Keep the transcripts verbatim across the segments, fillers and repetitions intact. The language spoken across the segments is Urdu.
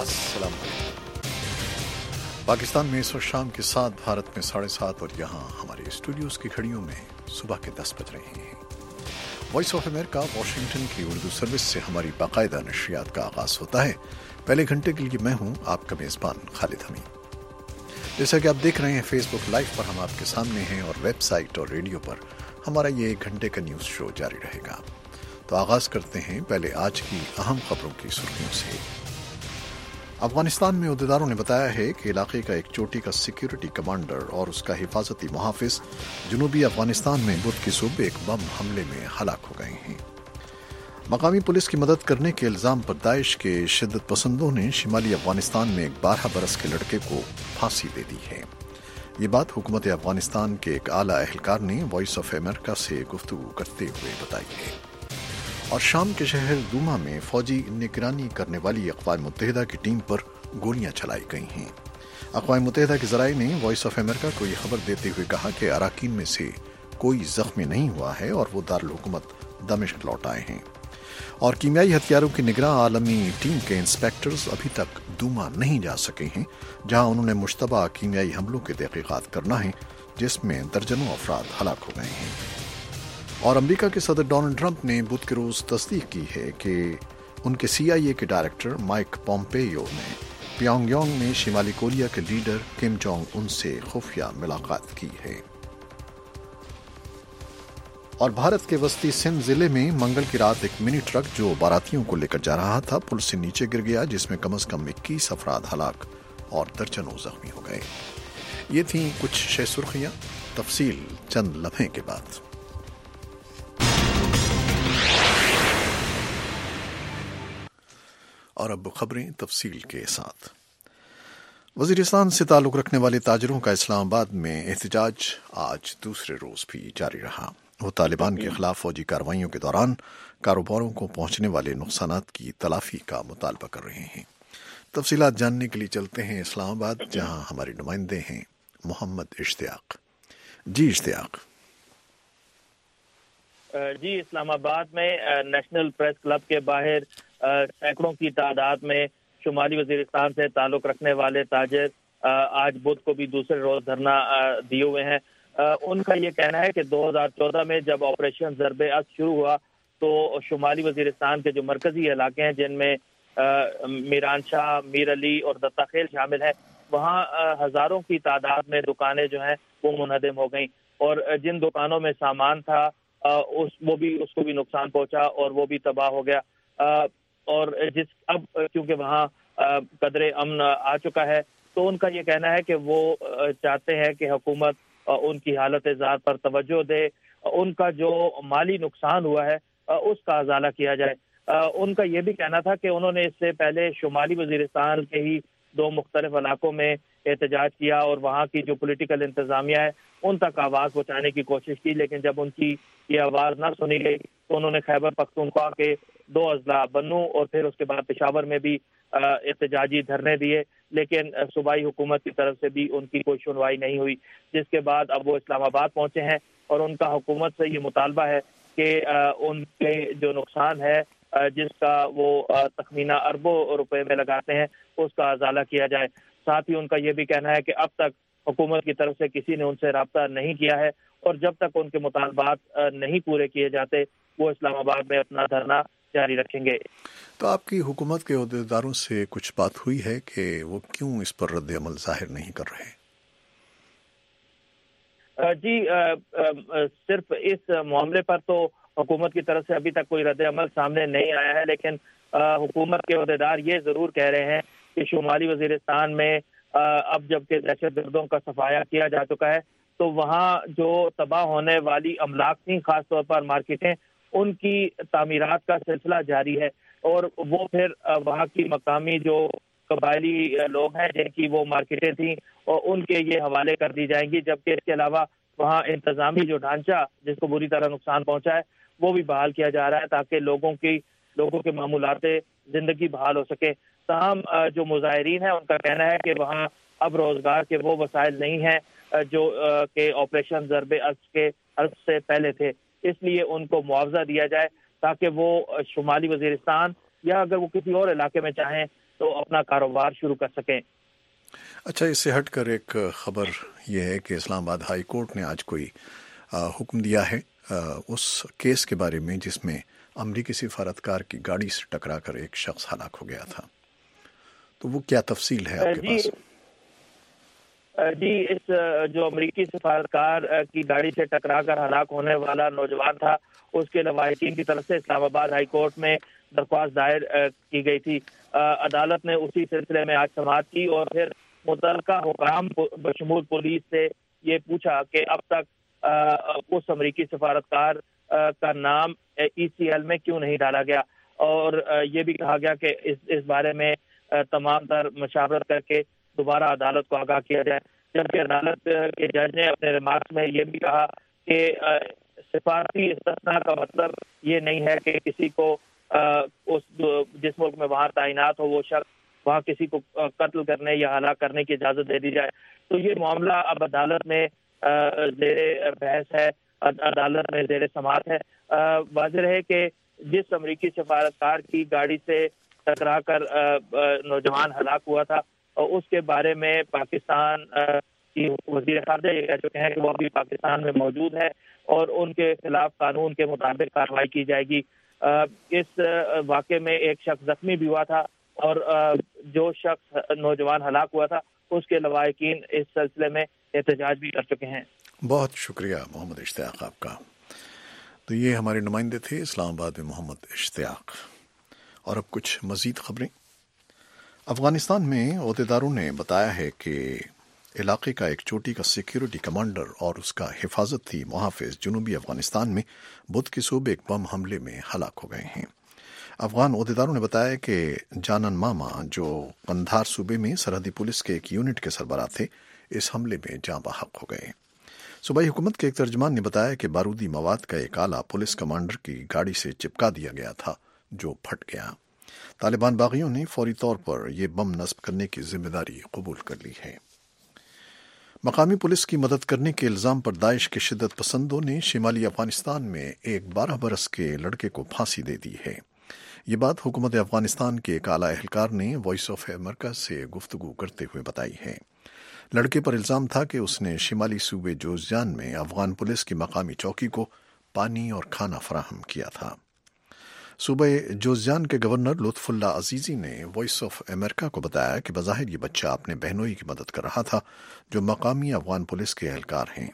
السلام علیکم۔ پاکستان میں اس وقت شام کے سات، بھارت میں ساڑھے سات، اور یہاں ہمارے اسٹوڈیوز کی گھڑیوں میں صبح کے دس بج رہے ہیں۔ وائس آف امریکہ واشنگٹن کی اردو سروس سے ہماری باقاعدہ نشریات کا آغاز ہوتا ہے۔ پہلے گھنٹے کے لیے میں ہوں آپ کا میزبان خالد حمید۔ جیسا کہ آپ دیکھ رہے ہیں فیس بک لائیو پر ہم آپ کے سامنے ہیں، اور ویب سائٹ اور ریڈیو پر ہمارا یہ ایک گھنٹے کا نیوز شو جاری رہے گا۔ تو آغاز کرتے ہیں پہلے آج کی اہم خبروں کی سرخیوں سے۔ افغانستان میں عہدیداروں نے بتایا ہے کہ علاقے کا ایک چوٹی کا سیکیورٹی کمانڈر اور اس کا حفاظتی محافظ جنوبی افغانستان میں بدھ کی صبح ایک بم حملے میں ہلاک ہو گئے ہیں۔ مقامی پولیس کی مدد کرنے کے الزام پر داعش کے شدت پسندوں نے شمالی افغانستان میں ایک بارہ برس کے لڑکے کو پھانسی دے دی ہے۔ یہ بات حکومت افغانستان کے ایک اعلیٰ اہلکار نے وائس آف امریکہ سے گفتگو کرتے ہوئے بتائی ہے۔ اور شام کے شہر دوما میں فوجی نگرانی کرنے والی اقوام متحدہ کی ٹیم پر گولیاں چلائی گئی ہیں۔ اقوام متحدہ کے ذرائع نے وائس آف امریکہ کو یہ خبر دیتے ہوئے کہا کہ اراکین میں سے کوئی زخمی نہیں ہوا ہے اور وہ دارالحکومت دمشق لوٹ آئے ہیں۔ اور کیمیائی ہتھیاروں کی نگراں عالمی ٹیم کے انسپیکٹرز ابھی تک دوما نہیں جا سکے ہیں، جہاں انہوں نے مشتبہ کیمیائی حملوں کی تحقیقات کرنا ہے، جس میں درجنوں افراد ہلاک ہو گئے ہیں۔ اور امریکہ کے صدر ڈونلڈ ٹرمپ نے بدھ کے روز تصدیق کی ہے کہ ان کے سی آئی اے کے ڈائریکٹر مائک پومپیو نے پیونگ یانگ میں شمالی کوریا کے لیڈر کم جونگ ان سے خفیہ ملاقات کی ہے۔ اور بھارت کے وسطی سندھ ضلع میں منگل کی رات ایک منی ٹرک جو باراتیوں کو لے کر جا رہا تھا پل سے نیچے گر گیا، جس میں کم از کم اکیس افراد ہلاک اور درجنوں زخمی ہو گئے۔ یہ تھیں کچھ شہ سرخیاں، تفصیل چند لمحے کے بعد۔ اور اب خبریں تفصیل کے ساتھ۔ وزیرستان سے تعلق رکھنے والے تاجروں کا اسلام آباد میں احتجاج آج دوسرے روز بھی جاری رہا۔ وہ طالبان کے خلاف فوجی کارروائیوں کے دوران کاروباروں کو پہنچنے والے نقصانات کی تلافی کا مطالبہ کر رہے ہیں۔ تفصیلات جاننے کے لیے چلتے ہیں اسلام آباد، جہاں ہمارے نمائندے ہیں محمد اشتیاق۔ جی اشتیاق۔ جی، اسلام آباد میں نیشنل پریس کلب کے باہر سینکڑوں کی تعداد میں شمالی وزیرستان سے تعلق رکھنے والے تاجر آج بدھ کو بھی دوسرے روز دھرنا دیے ہوئے ہیں۔ ان کا یہ کہنا ہے کہ دو ہزار چودہ میں جب آپریشن ضرب اصل شروع ہوا تو شمالی وزیرستان کے جو مرکزی علاقے ہیں، جن میں میران شاہ، میر علی اور دتا خیل شامل ہیں، وہاں ہزاروں کی تعداد میں دکانیں جو ہیں وہ منہدم ہو گئیں، اور جن دکانوں میں سامان تھا اس وہ بھی اس کو بھی نقصان پہنچا اور وہ بھی تباہ ہو گیا۔ اور جس اب کیونکہ وہاں قدرے امن آ چکا ہے، تو ان کا یہ کہنا ہے کہ وہ چاہتے ہیں کہ حکومت ان کی حالت ذات پر توجہ دے، ان کا جو مالی نقصان ہوا ہے اس کا ازالہ کیا جائے۔ ان کا یہ بھی کہنا تھا کہ انہوں نے اس سے پہلے شمالی وزیرستان کے ہی دو مختلف علاقوں میں احتجاج کیا اور وہاں کی جو پولیٹیکل انتظامیہ ہے ان تک آواز پہنچانے کی کوشش کی، لیکن جب ان کی یہ آواز نہ سنی گئی تو انہوں نے خیبر پختونخوا کے دو اضلاع بنوں اور پھر اس کے بعد پشاور میں بھی احتجاجی دھرنے دیے، لیکن صوبائی حکومت کی طرف سے بھی ان کی کوئی سنوائی نہیں ہوئی، جس کے بعد اب وہ اسلام آباد پہنچے ہیں اور ان کا حکومت سے یہ مطالبہ ہے کہ ان کے جو نقصان ہے جس کا وہ تخمینہ اربوں روپے میں لگاتے ہیں اس کا ازالہ کیا جائے۔ ساتھ ہی ان کا یہ بھی کہنا ہے کہ اب تک حکومت کی طرف سے کسی نے ان سے رابطہ نہیں کیا ہے، اور جب تک ان کے مطالبات نہیں پورے کیے جاتے وہ اسلام آباد میں اپنا دھرنا جاری رکھیں گے۔ تو آپ کی حکومت کے عہدیداروں سے کچھ بات ہوئی ہے کہ وہ کیوں اس پر رد عمل ظاہر نہیں کر رہے؟ جی، صرف اس معاملے پر تو حکومت کی طرف سے ابھی تک کوئی رد عمل سامنے نہیں آیا ہے، لیکن حکومت کے عہدیدار یہ ضرور کہہ رہے ہیں کہ شمالی وزیرستان میں اب جب کہ دہشت گردوں کا صفایا کیا جا چکا ہے تو وہاں جو تباہ ہونے والی املاک تھیں، خاص طور پر مارکیٹیں، ان کی تعمیرات کا سلسلہ جاری ہے، اور وہ پھر وہاں کی مقامی جو قبائلی لوگ ہیں جن کی وہ مارکیٹیں تھیں اور ان کے یہ حوالے کر دی جائیں گی، جبکہ اس کے علاوہ وہاں انتظامی جو ڈھانچہ جس کو بری طرح نقصان پہنچا ہے وہ بھی بحال کیا جا رہا ہے تاکہ لوگوں کی لوگوں کے معمولات زندگی بحال ہو سکے۔ تاہم جو مظاہرین ہیں ان کا کہنا ہے کہ وہاں اب روزگار کے وہ وسائل نہیں ہیں جو کہ آپریشن ضرب اصل کے عرض سے پہلے تھے، اس لیے ان کو معاوضہ دیا جائے تاکہ وہ شمالی وزیرستان یا اگر وہ کسی اور علاقے میں چاہیں تو اپنا کاروبار شروع کر سکیں۔ اچھا، اس سے ہٹ کر ایک خبر یہ ہے کہ اسلام آباد ہائی کورٹ نے آج کوئی حکم دیا ہے اس کیس کے بارے میں جس میں امریکی سفارتکار کی گاڑی سے ٹکرا کر ایک شخص ہلاک ہو گیا تھا، تو وہ کیا تفصیل ہے آپ کے جی پاس؟ جی اس جو امریکی سفارتکار کی گاڑی سے ٹکرا کر ہلاک ہونے والا نوجوان تھا، اس کے لواحقین کی طرف سے اسلام آباد ہائی کورٹ میں درخواست دائر کی گئی تھی۔ عدالت نے اسی سلسلے میں آج سماعت کی اور پھر متعلقہ حکام بشمول پولیس سے یہ پوچھا کہ اب تک اس امریکی سفارتکار کا نام ای سی ایل میں کیوں نہیں ڈالا گیا، اور یہ بھی کہا گیا کہ اس اس بارے میں تمام تر مشاورت کر کے دوبارہ عدالت کو آگاہ کیا جائے۔ جبکہ عدالت کے جج نے اپنے ریمارکس میں یہ بھی کہا کہ سفارتی استثناء کا مطلب یہ نہیں ہے کہ کسی کو اس جس ملک میں وہاں تعینات ہو وہ شخص وہاں کسی کو قتل کرنے یا ہلاک کرنے کی اجازت دے دی جائے۔ تو یہ معاملہ اب عدالت میں زیر بحث ہے، عدالت میں زیر سماعت ہے۔ واضح ہے کہ جس امریکی سفارتکار کی گاڑی سے ٹکرا کر نوجوان ہلاک ہوا تھا، اور اس کے بارے میں پاکستان کی وزیر خارجہ یہ کہہ چکے ہیں کہ وہ ابھی پاکستان میں موجود ہے اور ان کے خلاف قانون کے مطابق کارروائی کی جائے گی۔ اس واقعے میں ایک شخص زخمی بھی ہوا تھا اور جو شخص نوجوان ہلاک ہوا تھا اس کے لواحقین اس سلسلے میں احتجاج بھی کر چکے ہیں۔ بہت شکریہ محمد اشتیاق آپ کا۔ تو یہ ہمارے نمائندے تھے اسلام آباد میں محمد اشتیاق۔ اور اب کچھ مزید خبریں۔ افغانستان میں عہدیداروں نے بتایا ہے کہ علاقے کا ایک چوٹی کا سیکیورٹی کمانڈر اور اس کا حفاظتی محافظ جنوبی افغانستان میں بدھ کی صبح ایک بم حملے میں ہلاک ہو گئے ہیں۔ افغان عہدیداروں نے بتایا کہ جانن ماما جو قندھار صوبے میں سرحدی پولیس کے ایک یونٹ کے سربراہ تھے، اس حملے میں جاں بحق ہو گئے۔ صوبائی حکومت کے ایک ترجمان نے بتایا کہ بارودی مواد کا ایک آلہ پولیس کمانڈر کی گاڑی سے چپکا دیا گیا تھا جو پھٹ گیا۔ طالبان باغیوں نے فوری طور پر یہ بم نصب کرنے کی ذمہ داری قبول کر لی ہے۔ مقامی پولیس کی مدد کرنے کے الزام پر داعش کے شدت پسندوں نے شمالی افغانستان میں ایک بارہ برس کے لڑکے کو پھانسی دے دی ہے۔ یہ بات حکومت افغانستان کے ایک اعلیٰ اہلکار نے وائس آف امریکہ سے گفتگو کرتے ہوئے بتائی ہے۔ لڑکے پر الزام تھا کہ اس نے شمالی صوبے جوزجان میں افغان پولیس کی مقامی چوکی کو پانی اور کھانا فراہم کیا تھا۔ صوبہ جوزجان کے گورنر لطف اللہ عزیزی نے وائس آف امریکہ کو بتایا کہ بظاہر یہ بچہ اپنے بہنوئی کی مدد کر رہا تھا جو مقامی افغان پولیس کے اہلکار ہیں۔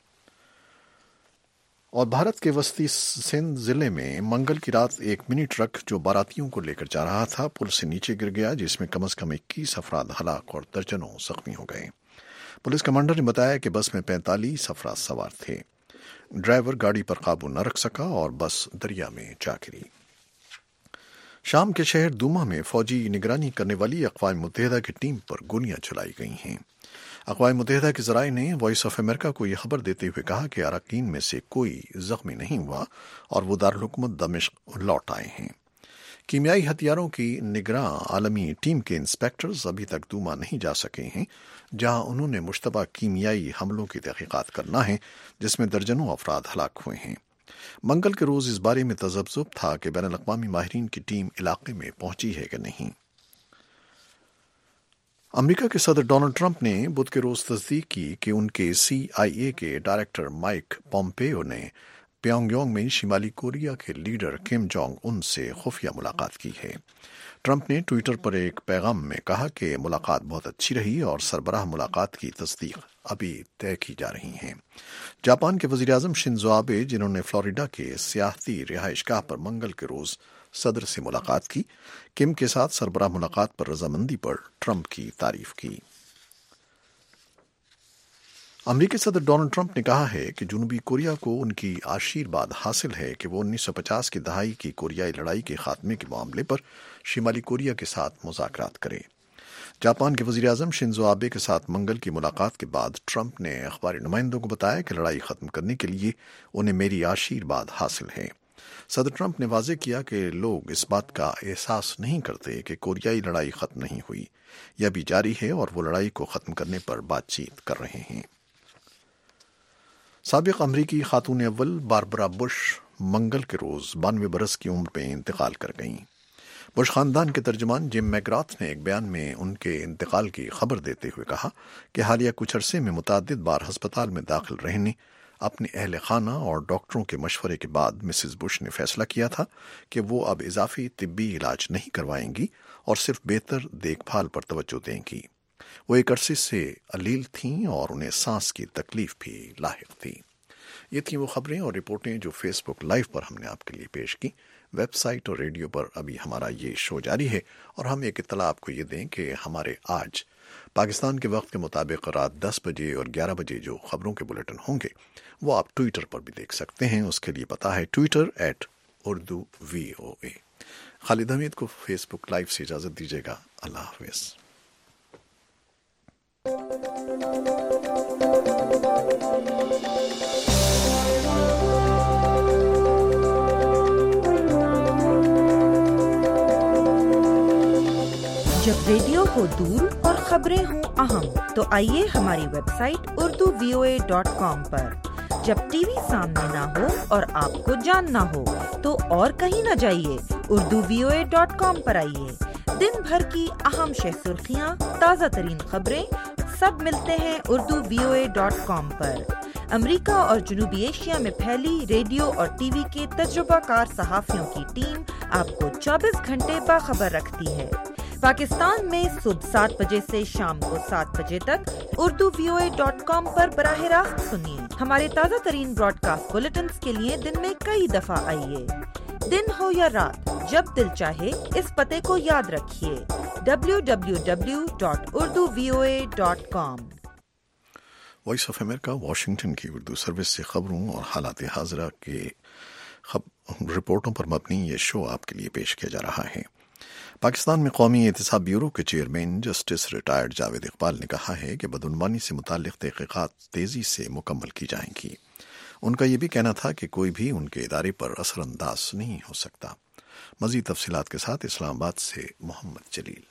اور بھارت کے وسطی سندھ ضلع میں منگل کی رات ایک منی ٹرک جو باراتیوں کو لے کر جا رہا تھا پل سے نیچے گر گیا، جس میں کم از کم اکیس افراد ہلاک اور درجنوں زخمی ہو گئے۔ پولیس کمانڈر نے بتایا کہ بس میں پینتالیس افراد سوار تھے۔ ڈرائیور گاڑی پر قابو نہ رکھ سکا اور بس دریا میں جا گری۔ شام کے شہر دوما میں فوجی نگرانی کرنے والی اقوام متحدہ کی ٹیم پر گولیاں چلائی گئی ہیں۔ اقوام متحدہ کے ذرائع نے وائس آف امریکہ کو یہ خبر دیتے ہوئے کہا کہ اراکین میں سے کوئی زخمی نہیں ہوا اور وہ دارالحکومت دمشق لوٹ آئے ہیں۔ کیمیائی ہتھیاروں کی نگراں عالمی ٹیم کے انسپیکٹرز ابھی تک دوما نہیں جا سکے ہیں، جہاں انہوں نے مشتبہ کیمیائی حملوں کی تحقیقات کرنا ہے جس میں درجنوں افراد ہلاک ہوئے ہیں۔ منگل کے روز اس بارے میں تذبذب تھا کہ بین الاقوامی ماہرین کی ٹیم علاقے میں پہنچی ہے کہ نہیں۔ امریکہ کے صدر ڈونلڈ ٹرمپ نے بدھ کے روز تصدیق کی کہ ان کے سی آئی اے کے ڈائریکٹر مائک پومپیو نے پیونگ یانگ میں شمالی کوریا کے لیڈر کم جونگ ان سے خفیہ ملاقات کی ہے۔ ٹرمپ نے ٹویٹر پر ایک پیغام میں کہا کہ ملاقات بہت اچھی رہی اور سربراہ ملاقات کی تصدیق ابھی طے کی جا رہی ہیں۔ جاپان کے وزیر اعظم شنزو آبے، جنہوں نے فلوریڈا کے سیاحتی رہائش گاہ پر منگل کے روز صدر سے ملاقات کی، کم کے ساتھ سربراہ ملاقات پر رضامندی پر ٹرمپ کی تعریف کی۔ امریکی صدر ڈونلڈ ٹرمپ نے کہا ہے کہ جنوبی کوریا کو ان کی آشیرواد حاصل ہے کہ وہ انیس سو پچاس کی دہائی کی کوریائی لڑائی کے خاتمے کے معاملے پر شمالی کوریا کے ساتھ مذاکرات کرے۔ جاپان کے وزیر اعظم شنزو آبے کے ساتھ منگل کی ملاقات کے بعد ٹرمپ نے اخباری نمائندوں کو بتایا کہ لڑائی ختم کرنے کے لیے انہیں میری آشیرواد حاصل ہے۔ صدر ٹرمپ نے واضح کیا کہ لوگ اس بات کا احساس نہیں کرتے کہ کوریائی لڑائی ختم نہیں ہوئی، یہ بھی جاری ہے اور وہ لڑائی کو ختم کرنے پر بات چیت کر رہے ہیں۔ سابق امریکی خاتون اول باربرا بش منگل کے روز بانوے برس کی عمر میں انتقال کر گئیں۔ بش خاندان کے ترجمان جم میگراتھ نے ایک بیان میں ان کے انتقال کی خبر دیتے ہوئے کہا کہ حالیہ کچھ عرصے میں متعدد بار ہسپتال میں داخل رہنے اپنے اہل خانہ اور ڈاکٹروں کے مشورے کے بعد مسز بش نے فیصلہ کیا تھا کہ وہ اب اضافی طبی علاج نہیں کروائیں گی اور صرف بہتر دیکھ بھال پر توجہ دیں گی۔ وہ ایک عرصے سے علیل تھیں اور انہیں سانس کی تکلیف بھی لاحق تھی۔ یہ تھیں وہ خبریں اور رپورٹیں جو فیس بک لائیو پر ہم نے آپ کے لیے پیش کی۔ ویب سائٹ اور ریڈیو پر ابھی ہمارا یہ شو جاری ہے، اور ہم ایک اطلاع آپ کو یہ دیں کہ ہمارے آج پاکستان کے وقت کے مطابق رات دس بجے اور گیارہ بجے جو خبروں کے بلیٹن ہوں گے وہ آپ ٹویٹر پر بھی دیکھ سکتے ہیں۔ اس کے لیے پتہ ہے Twitter at Urdu V O A. Khalid Hamid کو فیس بک لائیو سے اجازت دیجیے گا۔ اللہ حافظ۔ جب ریڈیو ہو دور اور خبریں ہوں اہم تو آئیے ہماری website Urdu V O A dot com پر۔ جب ٹی وی سامنے نہ ہو اور آپ کو جاننا ہو تو اور کہیں نہ جائیے، Urdu V O A dot com پر آئیے۔ دن بھر کی اہم شہ سرخیاں، تازہ ترین خبریں سب ملتے ہیں Urdu V O A dot com پر۔ امریکہ اور جنوبی ایشیا میں پھیلی ریڈیو اور ٹی وی کے تجربہ کار صحافیوں کی ٹیم آپ کو چوبیس گھنٹے باخبر رکھتی ہے۔ پاکستان میں صبح سات بجے سے شام کو سات بجے تک Urdu V O A dot com پر براہ راست سنیے۔ ہمارے تازہ ترین براڈ کاسٹ بلیٹنز کے لیے دن میں کئی دفعہ آئیے۔ دن ہو یا رات، جب دل چاہے اس پتے کو یاد رکھیے، W W W dot Urdu V O A dot com. Voice of America Washington کی اردو سروس سے خبروں اور حالات حاضرہ کے خب... رپورٹوں پر مبنی یہ شو آپ کے لیے پیش کیا جا رہا ہے۔ پاکستان میں قومی احتساب بیورو کے chairman justice retired Javed Iqbal نے کہا ہے کہ بدعنوانی سے متعلق تحقیقات تیزی سے مکمل کی جائیں گی۔ ان کا یہ بھی کہنا تھا کہ کوئی بھی ان کے ادارے پر اثر انداز نہیں ہو سکتا۔ مزید تفصیلات کے ساتھ اسلام آباد سے محمد جلیل۔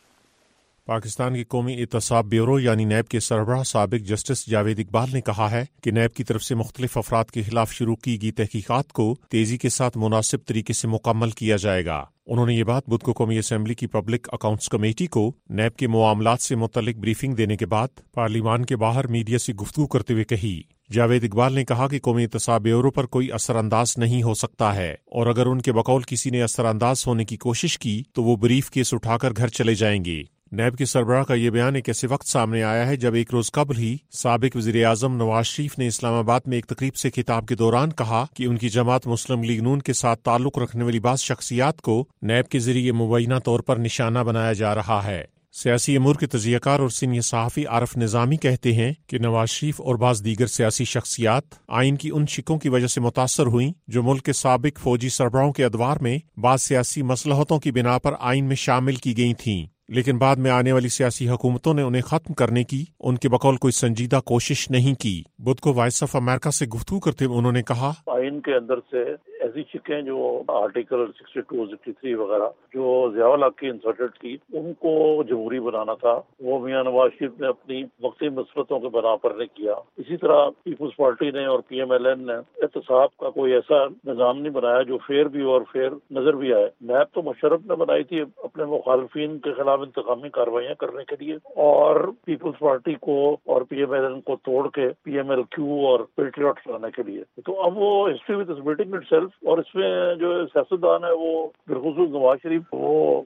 پاکستان کی قومی احتساب بیورو یعنی نیب کے سربراہ سابق جسٹس جاوید اقبال نے کہا ہے کہ نیب کی طرف سے مختلف افراد کے خلاف شروع کی گئی تحقیقات کو تیزی کے ساتھ مناسب طریقے سے مکمل کیا جائے گا۔ انہوں نے یہ بات بدھ کو قومی اسمبلی کی پبلک اکاؤنٹس کمیٹی کو نیب کے معاملات سے متعلق بریفنگ دینے کے بعد پارلیمان کے باہر میڈیا سے گفتگو کرتے ہوئے کہی۔ جاوید اقبال نے کہا کہ قومی احتساب بیورو پر کوئی اثر انداز نہیں ہو سکتا ہے، اور اگر ان کے بقول کسی نے اثر انداز ہونے کی کوشش کی تو وہ بریف کیس اٹھا کر گھر چلے جائیں گے۔ نیب کے سربراہ کا یہ بیان ایک ایسے وقت سامنے آیا ہے جب ایک روز قبل ہی سابق وزیر اعظم نواز شریف نے اسلام آباد میں ایک تقریب سے خطاب کے دوران کہا کہ ان کی جماعت مسلم لیگ نون کے ساتھ تعلق رکھنے والی بعض شخصیات کو نیب کے ذریعے مبینہ طور پر نشانہ بنایا جا رہا ہے۔ سیاسی امور کے تجزیہ کار اور سینئر صحافی عارف نظامی کہتے ہیں کہ نواز شریف اور بعض دیگر سیاسی شخصیات آئین کی ان شکوں کی وجہ سے متاثر ہوئیں جو ملک کے سابق فوجی سربراہوں کے ادوار میں بعض سیاسی مصلحتوں کی بنا پر آئین میں شامل کی گئی تھیں، لیکن بعد میں آنے والی سیاسی حکومتوں نے انہیں ختم کرنے کی ان کے بقول کوئی سنجیدہ کوشش نہیں کی۔ بدھ کو وائس آف امریکہ سے گفتگو کرتے ہوئے انہوں نے کہا، آئین کے اندر سے ایسی چکیں جو article sixty two sixty three وغیرہ جو ضیاء الحق کی انسرٹڈ کی ان کو جمہوری بنانا تھا، وہ میاں نواز شریف نے اپنی وقتی مسلطوں کے بنا پر نے کیا۔ اسی طرح پیپلز پارٹی نے اور پی ایم ایل این نے احتساب کا کوئی ایسا نظام نہیں بنایا جو فیئر بھی اور فیئر نظر بھی آئے۔ نیب تو مشرف نے بنائی تھی اپنے مخالفین کے خلاف انتقامی کاروائیاں کرنے کے لیے، اور پیپلز پارٹی کو اور پی ایم ایل این کو توڑ کے پی ایم ایل کیو اور پیٹریوٹ لانے کے لیے۔ تو اب وہ ہسٹری ود اس میٹنگ اٹ سیلف، اور اس میں جو سیاستدان ہے وہ بالخصوص نواز شریف وہ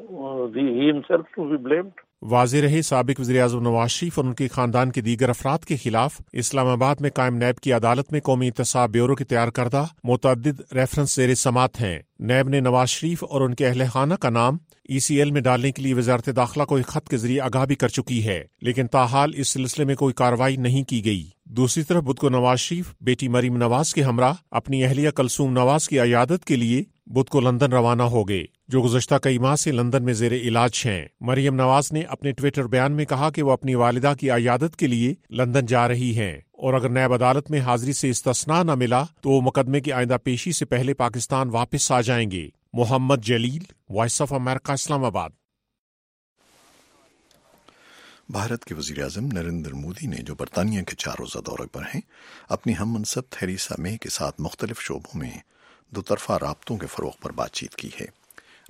ہی ہمسیلف ٹو بی بلیمڈ۔ واضح رہے سابق وزیر اعظم نواز شریف اور ان کے خاندان کے دیگر افراد کے خلاف اسلام آباد میں قائم نیب کی عدالت میں قومی احتساب بیورو کے تیار کردہ متعدد ریفرنس زیر سماعت ہیں۔ نیب نے نواز شریف اور ان کے اہل خانہ کا نام ای سی ایل میں ڈالنے کے لیے وزارت داخلہ کو ایک خط کے ذریعے آگاہ بھی کر چکی ہے، لیکن تاحال اس سلسلے میں کوئی کارروائی نہیں کی گئی۔ دوسری طرف بدھ کو نواز شریف بیٹی مریم نواز کے ہمراہ اپنی اہلیہ کلثوم نواز کی عیادت کے لیے بدھ کو لندن روانہ ہو گئے، جو گزشتہ کئی ماہ سے لندن میں زیر علاج ہیں۔ مریم نواز نے اپنے ٹویٹر بیان میں کہا کہ وہ اپنی والدہ کی عیادت کے لیے لندن جا رہی ہیں، اور اگر نیب عدالت میں حاضری سے استثناء نہ ملا تو وہ مقدمے کی آئندہ پیشی سے پہلے پاکستان واپس آ جائیں گے۔ محمد جلیل، وائس آف امریکہ، اسلام آباد۔ بھارت کے وزیر اعظم نریندر مودی نے جو برطانیہ کے چار روزہ دورے پر ہیں، اپنی ہم منصب تھیریسا مے کے ساتھ مختلف شعبوں میں دو طرفہ رابطوں کے فروغ پر بات چیت کی ہے۔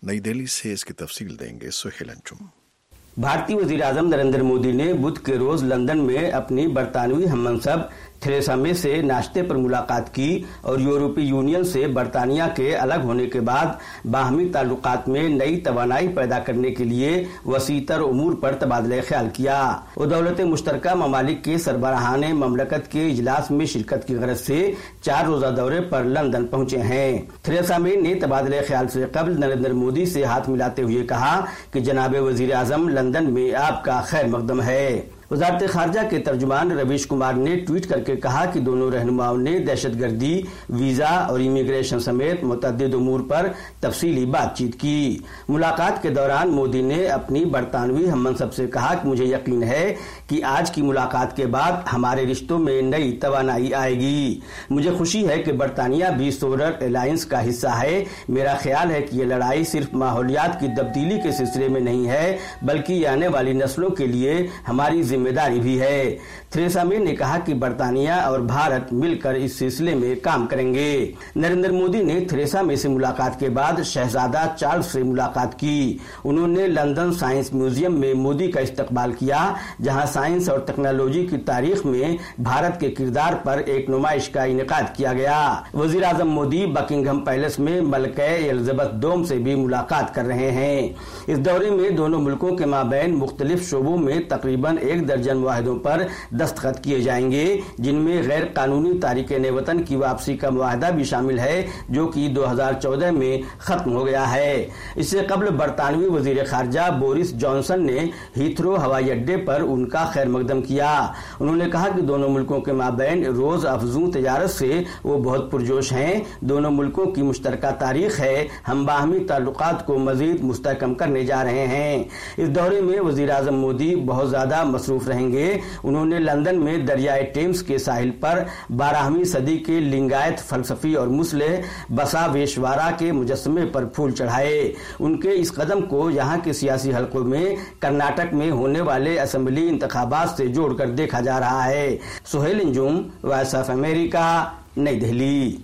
नई दिल्ली से इसकी तफसील देंगे सुहेल अंजुम। भारतीय वजीर आजम नरेंद्र मोदी ने बुध के रोज लंदन में अपनी बरतानवी हममंसब थेरेसा मे से नाश्ते पर मुलाकात की और यूरोपीय यूनियन से बरतानिया के अलग होने के बाद बाहमी ताल्लुकात में नई तवानाई पैदा करने के लिए वसीतर उमूर पर तबादला ख्याल किया। वो दौलत मुश्तरका ममालिक के सरबराहान ममलकत के इजलास में शिरकत की गरज से चार रोजा दौरे पर लंदन पहुंचे हैं। थेरेसा मे ने तबादला ख्याल से कबल नरेंद्र मोदी से हाथ मिलाते हुए कहा कि जनाब वजीर आजम लंदन में आपका खैर मकदम है। वजारत खारजा के तर्जुमान रवीश कुमार ने ट्वीट करके कहा कि दोनों रहनुमाओं ने दहशतगर्दी, वीजा और इमिग्रेशन समेत मुतअद्दिद उमूर पर तफसीली बातचीत की। मुलाकात के दौरान मोदी ने अपनी बरतानवी हममंसब से कहा कि मुझे यकीन है कि आज की मुलाकात के बाद हमारे रिश्तों में नई तवानाई आएगी। मुझे खुशी है कि बरतानिया भी सोलर अलायंस का हिस्सा है। मेरा ख्याल है कि ये लड़ाई सिर्फ माहौलियात की तब्दीली के सिलसिले में नहीं है, बल्कि आने वाली नस्लों के लिए हमारी जिम्मेदारी भी है। थेरेसा मे ने कहा कि बरतानिया और भारत मिलकर इस सिलसिले में काम करेंगे। नरेंद्र मोदी ने थेरेसा मे से मुलाकात के बाद शहजादा चार्ल्स से मुलाकात की। उन्होंने लंदन साइंस म्यूजियम में मोदी का इस्तकबाल किया, जहां साइंस और टेक्नोलॉजी की तारीख में भारत के किरदार पर एक नुमाइश का इनेकाद किया गया। वजीर आजम मोदी बकिंगहम पैलेस में मलका एलिजाबेथ डोम से भी मुलाकात कर रहे हैं। इस दौरे में दोनों मुल्कों के माबैन मुख्तलिफ शोबों में तकरीबन एक दर्जन मुआहदों पर दस्तखत किए जाएंगे, जिनमें गैर कानूनी तारिकीन वतन की वापसी का मुआहदा भी शामिल है, जो कि दो हजार चौदह में खत्म हो गया है। इससे कबल बरतानवी वजीर खारजा बोरिस जॉनसन ने हीथ्रो हवाई अड्डे पर उनका खैर मकदम किया। उन्होंने कहा कि दोनों मुल्कों के माबैन रोज अफजू तजारत से वो बहुत पुरजोश हैं। दोनों मुल्कों की मुश्तरका तारीख है। हम बाहमी ताल्लुकात को मजीद मुस्तहकम करने जा रहे हैं। इस दौरे में वजीर आजम मोदी बहुत ज्यादा मसरूफ रहेंगे। उन्होंने लंदन में दरियाए टेम्स के साहिल पर बारहवीं सदी के लिंगायत फलसफी और मुस्लिह बसावेशवारा के मुजस्समे पर फूल चढ़ाए। उनके इस कदम को यहाँ के सियासी हलकों में कर्नाटक में होने वाले असेंबली इंतखाबात से जोड़कर देखा जा रहा है। Suhail Anjum, voice of America, New Delhi.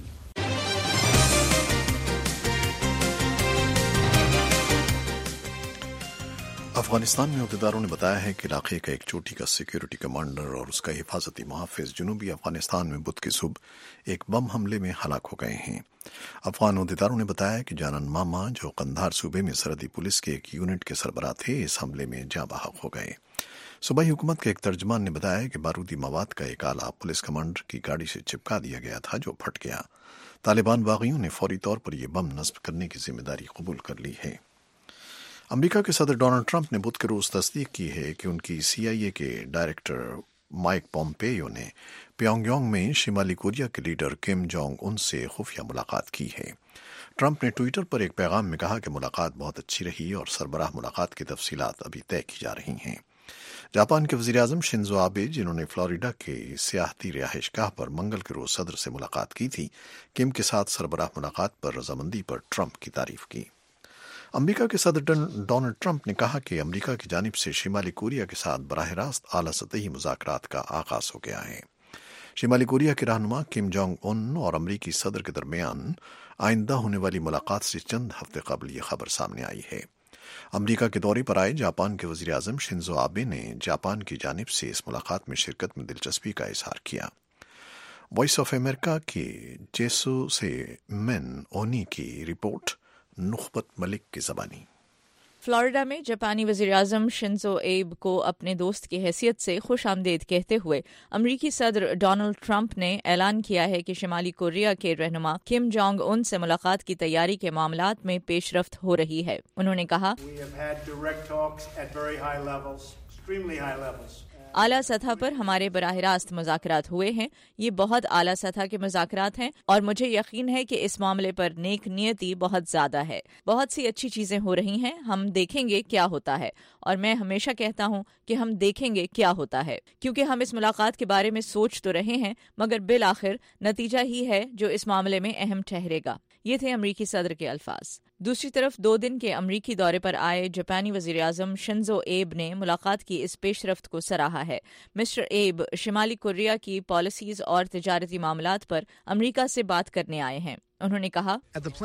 Afghanistan में अहदेदारों ने बताया है कि इलाके का एक चोटी का सिक्योरिटी कमांडर और उसका हिफाजती मुहाफिज जनूबी अफगानिस्तान में बुध की सुबह एक बम हमले में हलाक हो गए हैं। अफगान अहदेदारों ने बताया कि जानन मामा, जो कंधार सूबे में सरहदी पुलिस के एक यूनिट के सरबराह थे, इस हमले में जाँ बहक हो गए। सूबाई हुकूमत के एक तर्जमान ने बताया कि बारूदी मवाद का एक आला पुलिस कमांडर की गाड़ी से चिपका दिया गया था, जो फट गया। तालिबान बागियों ने फौरी तौर पर यह बम नस्ब करने की जिम्मेदारी कबूल कर ली है। अमेरिका के सदर डोनाल्ड ट्रंप ने बुध के रोज तस्दीक की है कि उनकी सी आई ए के डायरेक्टर माइक पोम्पेयो ने प्योंगयांग में शिमाली कोरिया के लीडर किम जोंग उन से खुफिया मुलाकात की है। ट्रंप ने ट्विटर पर एक पैगाम में कहा कि मुलाकात बहुत अच्छी रही और सरबराह मुलाकात की तफसीलात अभी तय की जा रही हैं। जापान के वजीर आजम शिंजो आबे, जिन्होंने फ्लोरिडा के सियाहती रिहाइशगाह पर मंगल के रोज सदर से मुलाकात की थी, किम के साथ सरबराह मुलाकात पर रजामंदी पर ट्रंप की तारीफ की। अमेरिका के सदर डोनाल्ड ट्रंप ने कहा कि अमेरिका की जानिब से शिमाली कोरिया के साथ बराह रास्त आला सतही मुज़ाकरात का आगाज हो गया है। शिमाली कोरिया के रहनुमा किम जोंग उन और अमेरिकी सदर के दरमियान आइंदा होने वाली मुलाकात से चंद हफ्ते कबल ये खबर सामने आई है। अमेरिका के दौरे पर आए जापान के वजीर आजम शिंजो आबे ने जापान की जानिब से इस मुलाकात में शिरकत में दिलचस्पी का इजहार किया। वॉइस ऑफ अमेरिका की जेसो से मेन ओनी की रिपोर्ट, नुखबत मलिक की ज़बानी। फ्लोरिडा में जापानी वज़ीर आज़म शिंजो एब को अपने दोस्त की हैसियत से खुश आमदेद कहते हुए अमरीकी सदर डोनाल्ड ट्रंप ने ऐलान किया है कि शिमाली कोरिया के रहनुमा किम जोंग उन से मुलाकात की तैयारी के मामलात में पेशरफ्त हो रही है। उन्होंने कहा, आला सतह पर हमारे बराह रास्त मुज़ाकरात हुए हैं। ये बहुत आला सतह के मुज़ाकरात हैं और मुझे यकीन है कि इस मामले पर नेक नियति बहुत ज़्यादा है। बहुत सी अच्छी चीज़ें हो रही हैं। हम देखेंगे क्या होता है, और मैं हमेशा कहता हूं कि हम देखेंगे क्या होता है, क्योंकि हम इस मुलाकात के बारे में सोच तो रहे हैं, मगर बिल आखिर नतीजा ही है जो इस मामले में अहम ठहरेगा। ये थे अमरीकी सदर के अल्फाज। दूसरी तरफ दो दिन के अमरीकी दौरे पर आए जापानी वज़ीर आज़म शिंजो एब ने मुलाकात की इस पेशरफ्त को सराहा है। मिस्टर एब शिमाली कोरिया की पॉलिसीज और तिजारती मामलात पर अमरीका से बात करने आए हैं। انہوں نے کہا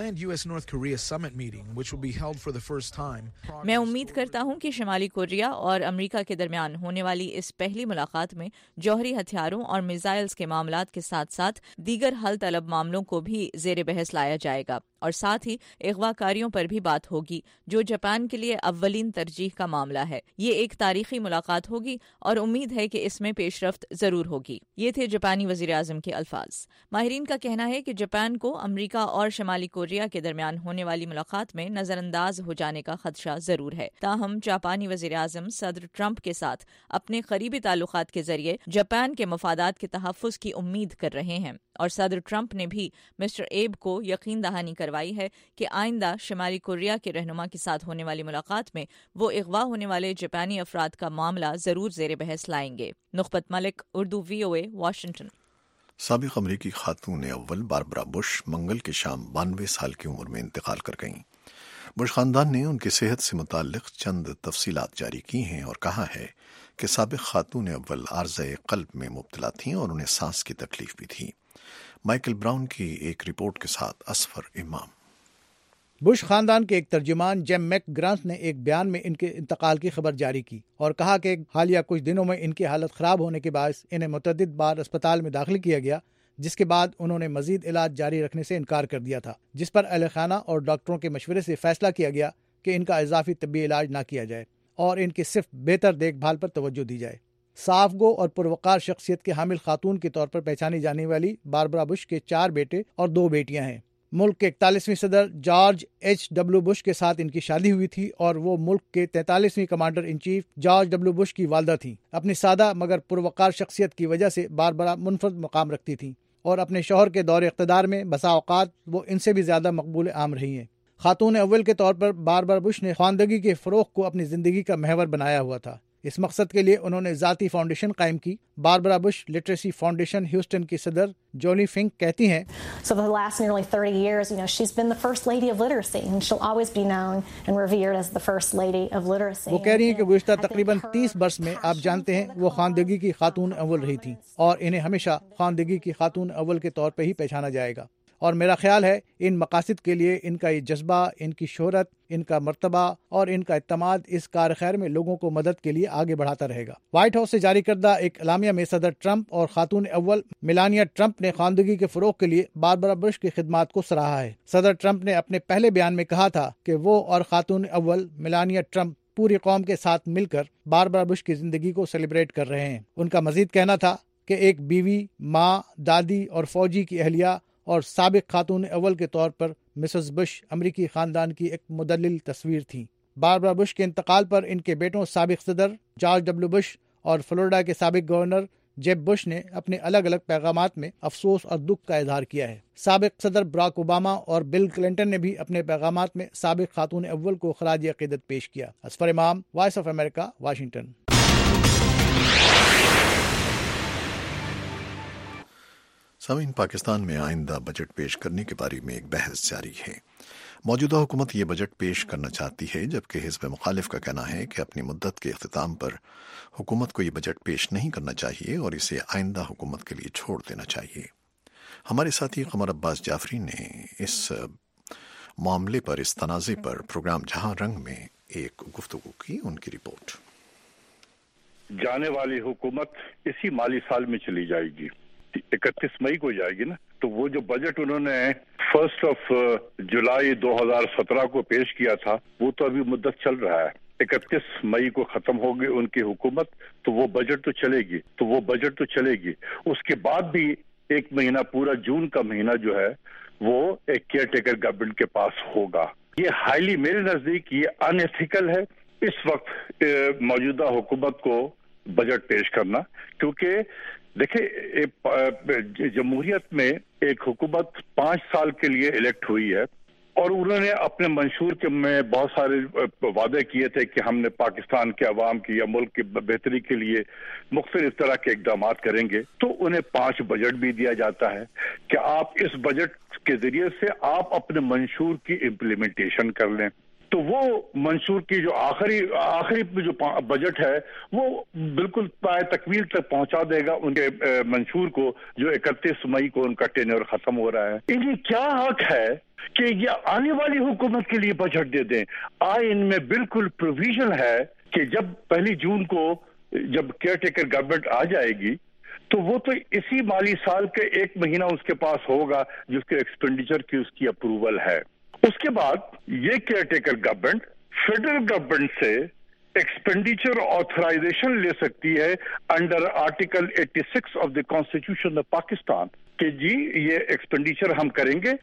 میں امید کرتا ہوں کہ شمالی کوریا اور امریکہ کے درمیان ہونے والی اس پہلی ملاقات میں جوہری ہتھیاروں اور میزائلز کے معاملات کے ساتھ ساتھ دیگر حل طلب معاملوں کو بھی زیر بحث لایا جائے گا اور ساتھ ہی اغوا کاریوں پر بھی بات ہوگی جو جاپان کے لیے اولین ترجیح کا معاملہ ہے۔ یہ ایک تاریخی ملاقات ہوگی اور امید ہے کہ اس میں پیش رفت ضرور ہوگی۔ یہ تھے جاپانی وزیر اعظم کے الفاظ۔ ماہرین کا کہنا ہے کہ جاپان کو امریکہ اور شمالی کوریا کے درمیان ہونے والی ملاقات میں نظر انداز ہو جانے کا خدشہ ضرور ہے، تاہم جاپانی وزیر اعظم صدر ٹرمپ کے ساتھ اپنے قریبی تعلقات کے ذریعے جاپان کے مفادات کے تحفظ کی امید کر رہے ہیں، اور صدر ٹرمپ نے بھی مسٹر ایب کو یقین دہانی کروائی ہے کہ آئندہ شمالی کوریا کے رہنما کے ساتھ ہونے والی ملاقات میں وہ اغوا ہونے والے جاپانی افراد کا معاملہ ضرور زیر بحث لائیں گے۔ Nikhat Malik, Urdu V O A, Washington. سابق امریکی خاتون اول باربرا بش منگل کی شام بانوے سال کی عمر میں انتقال کر گئیں۔ بش خاندان نے ان کی صحت سے متعلق چند تفصیلات جاری کی ہیں اور کہا ہے کہ سابق خاتون اول عارضہ قلب میں مبتلا تھیں اور انہیں سانس کی تکلیف بھی تھی۔ مائیکل براؤن کی ایک رپورٹ کے ساتھ اسفر امام۔ بش خاندان کے ایک ترجمان جیم میک گرانت نے ایک بیان میں ان کے انتقال کی خبر جاری کی اور کہا کہ حالیہ کچھ دنوں میں ان کی حالت خراب ہونے کے باعث انہیں متعدد بار اسپتال میں داخل کیا گیا، جس کے بعد انہوں نے مزید علاج جاری رکھنے سے انکار کر دیا تھا، جس پر اہل خانہ اور ڈاکٹروں کے مشورے سے فیصلہ کیا گیا کہ ان کا اضافی طبی علاج نہ کیا جائے اور ان کی صرف بہتر دیکھ بھال پر توجہ دی جائے۔ صاف گو اور پروقار شخصیت کے حامل خاتون کے طور پر پہچانی جانے والی باربرا بش کے چار بیٹے اور دو بیٹیاں ہیں۔ ملک کے اکتالیسویں صدر جارج ایچ ڈبلو بش کے ساتھ ان کی شادی ہوئی تھی اور وہ ملک کے تینتالیسویں commander in chief George W Bush کی والدہ تھیں۔ اپنی سادہ مگر پروقار شخصیت کی وجہ سے باربرا منفرد مقام رکھتی تھیں اور اپنے شوہر کے دور اقتدار میں بسا اوقات وہ ان سے بھی زیادہ مقبول عام رہی ہیں۔ خاتون اول کے طور پر باربرا بش نے خواندگی کے فروغ کو اپنی زندگی کا محور بنایا ہوا تھا۔ اس مقصد کے لیے انہوں نے ذاتی فاؤنڈیشن قائم کی۔ Barbara Bush literacy foundation Houston کی صدر جولی فنک کہتی ہیں، So for the last nearly thirty years, you know, she's been the first lady of literacy and she'll always be known and revered as the first lady of literacy. وہ کہہ رہی ہیں کہ گزشتہ تقریباً تیس برس میں آپ جانتے ہیں وہ خواندگی کی خاتون اول رہی تھیں اور انہیں ہمیشہ خواندگی کی خاتون اول کے طور پہ ہی پہچانا جائے گا، اور میرا خیال ہے ان مقاصد کے لیے ان کا یہ جذبہ، ان کی شہرت، ان کا مرتبہ اور ان کا اعتماد اس کار خیر میں لوگوں کو مدد کے لیے آگے بڑھاتا رہے گا۔ وائٹ ہاؤس سے جاری کردہ ایک اعلامیہ میں صدر ٹرمپ اور خاتون اول میلانیا ٹرمپ نے خواندگی کے فروغ کے لیے باربرا بش کی خدمات کو سراہا ہے۔ صدر ٹرمپ نے اپنے پہلے بیان میں کہا تھا کہ وہ اور خاتون اول میلانیا ٹرمپ پوری قوم کے ساتھ مل کر باربرا بش کی زندگی کو سیلیبریٹ کر رہے ہیں۔ ان کا مزید کہنا تھا کہ ایک بیوی، ماں، دادی اور فوجی کی اہلیہ اور سابق خاتون اول کے طور پر مسز بش امریکی خاندان کی ایک مدلل تصویر تھی۔ باربرا بش کے انتقال پر ان کے بیٹوں سابق صدر جارج ڈبلو بش اور فلوریڈا کے سابق گورنر جیب بش نے اپنے الگ الگ پیغامات میں افسوس اور دکھ کا اظہار کیا ہے۔ سابق صدر براک اوباما اور بل کلنٹن نے بھی اپنے پیغامات میں سابق خاتون اول کو خراج عقیدت پیش کیا۔ اسفر امام، وائس آف امریکہ، واشنگٹن۔ سامعین، پاکستان میں آئندہ بجٹ پیش کرنے کے بارے میں ایک بحث جاری ہے۔ موجودہ حکومت یہ بجٹ پیش کرنا چاہتی ہے، جبکہ حزب مخالف کا کہنا ہے کہ اپنی مدت کے اختتام پر حکومت کو یہ بجٹ پیش نہیں کرنا چاہیے اور اسے آئندہ حکومت کے لیے چھوڑ دینا چاہیے۔ ہمارے ساتھی قمر عباس جعفری نے اس معاملے پر، اس تنازع پر پروگرام جہاں رنگ میں ایک گفتگو کی۔ ان کی رپورٹ۔ جانے والی حکومت اسی مالی سال میں چلی جائے گی، اکتیس مئی کو جائے گی نا، تو وہ جو بجٹ انہوں نے فرسٹ آف جولائی دو ہزار سترہ کو پیش کیا تھا وہ تو ابھی مدت چل رہا ہے۔ اکتیس مئی کو ختم ہوگی ان کی حکومت، تو وہ بجٹ تو چلے گی تو وہ بجٹ تو چلے گی اس کے بعد بھی ایک مہینہ، پورا جون کا مہینہ جو ہے وہ ایک کیئر ٹیکر گورنمنٹ کے پاس ہوگا۔ یہ ہائیلی، میرے نزدیک یہ ان ایتھیکل ہے اس وقت موجودہ حکومت کو بجٹ پیش کرنا، کیونکہ دیکھیں جمہوریت میں ایک حکومت پانچ سال کے لیے الیکٹ ہوئی ہے اور انہوں نے اپنے منشور کے میں بہت سارے وعدے کیے تھے کہ ہم نے پاکستان کے عوام کی یا ملک کی بہتری کے لیے مختلف طرح کے اقدامات کریں گے، تو انہیں پانچ بجٹ بھی دیا جاتا ہے کہ آپ اس بجٹ کے ذریعے سے آپ اپنے منشور کی امپلیمنٹیشن کر لیں۔ تو وہ منشور کی جو آخری آخری جو بجٹ ہے وہ بالکل پائے تکمیل تک پہنچا دے گا ان کے منشور کو جو اکتیس مئی کو ان کا ٹینیور ختم ہو رہا ہے. انہیں کیا حق ہے کہ یہ آنے والی حکومت کے لیے بجٹ دے دیں؟ آئین میں بالکل پروویژن ہے کہ جب پہلی جون کو جب کیئر ٹیکر گورنمنٹ آ جائے گی تو وہ تو اسی مالی سال کے ایک مہینہ اس کے پاس ہوگا جس کے ایکسپینڈیچر کی اس کی اپروول ہے. اس کے بعد یہ caretaker government federal government سے ایکسپینڈیچر آتھرائزیشن لے سکتی ہے under article eighty six of the constitution of Pakistan کہ جی یہ ایکسپینڈیچر ہم کریں گے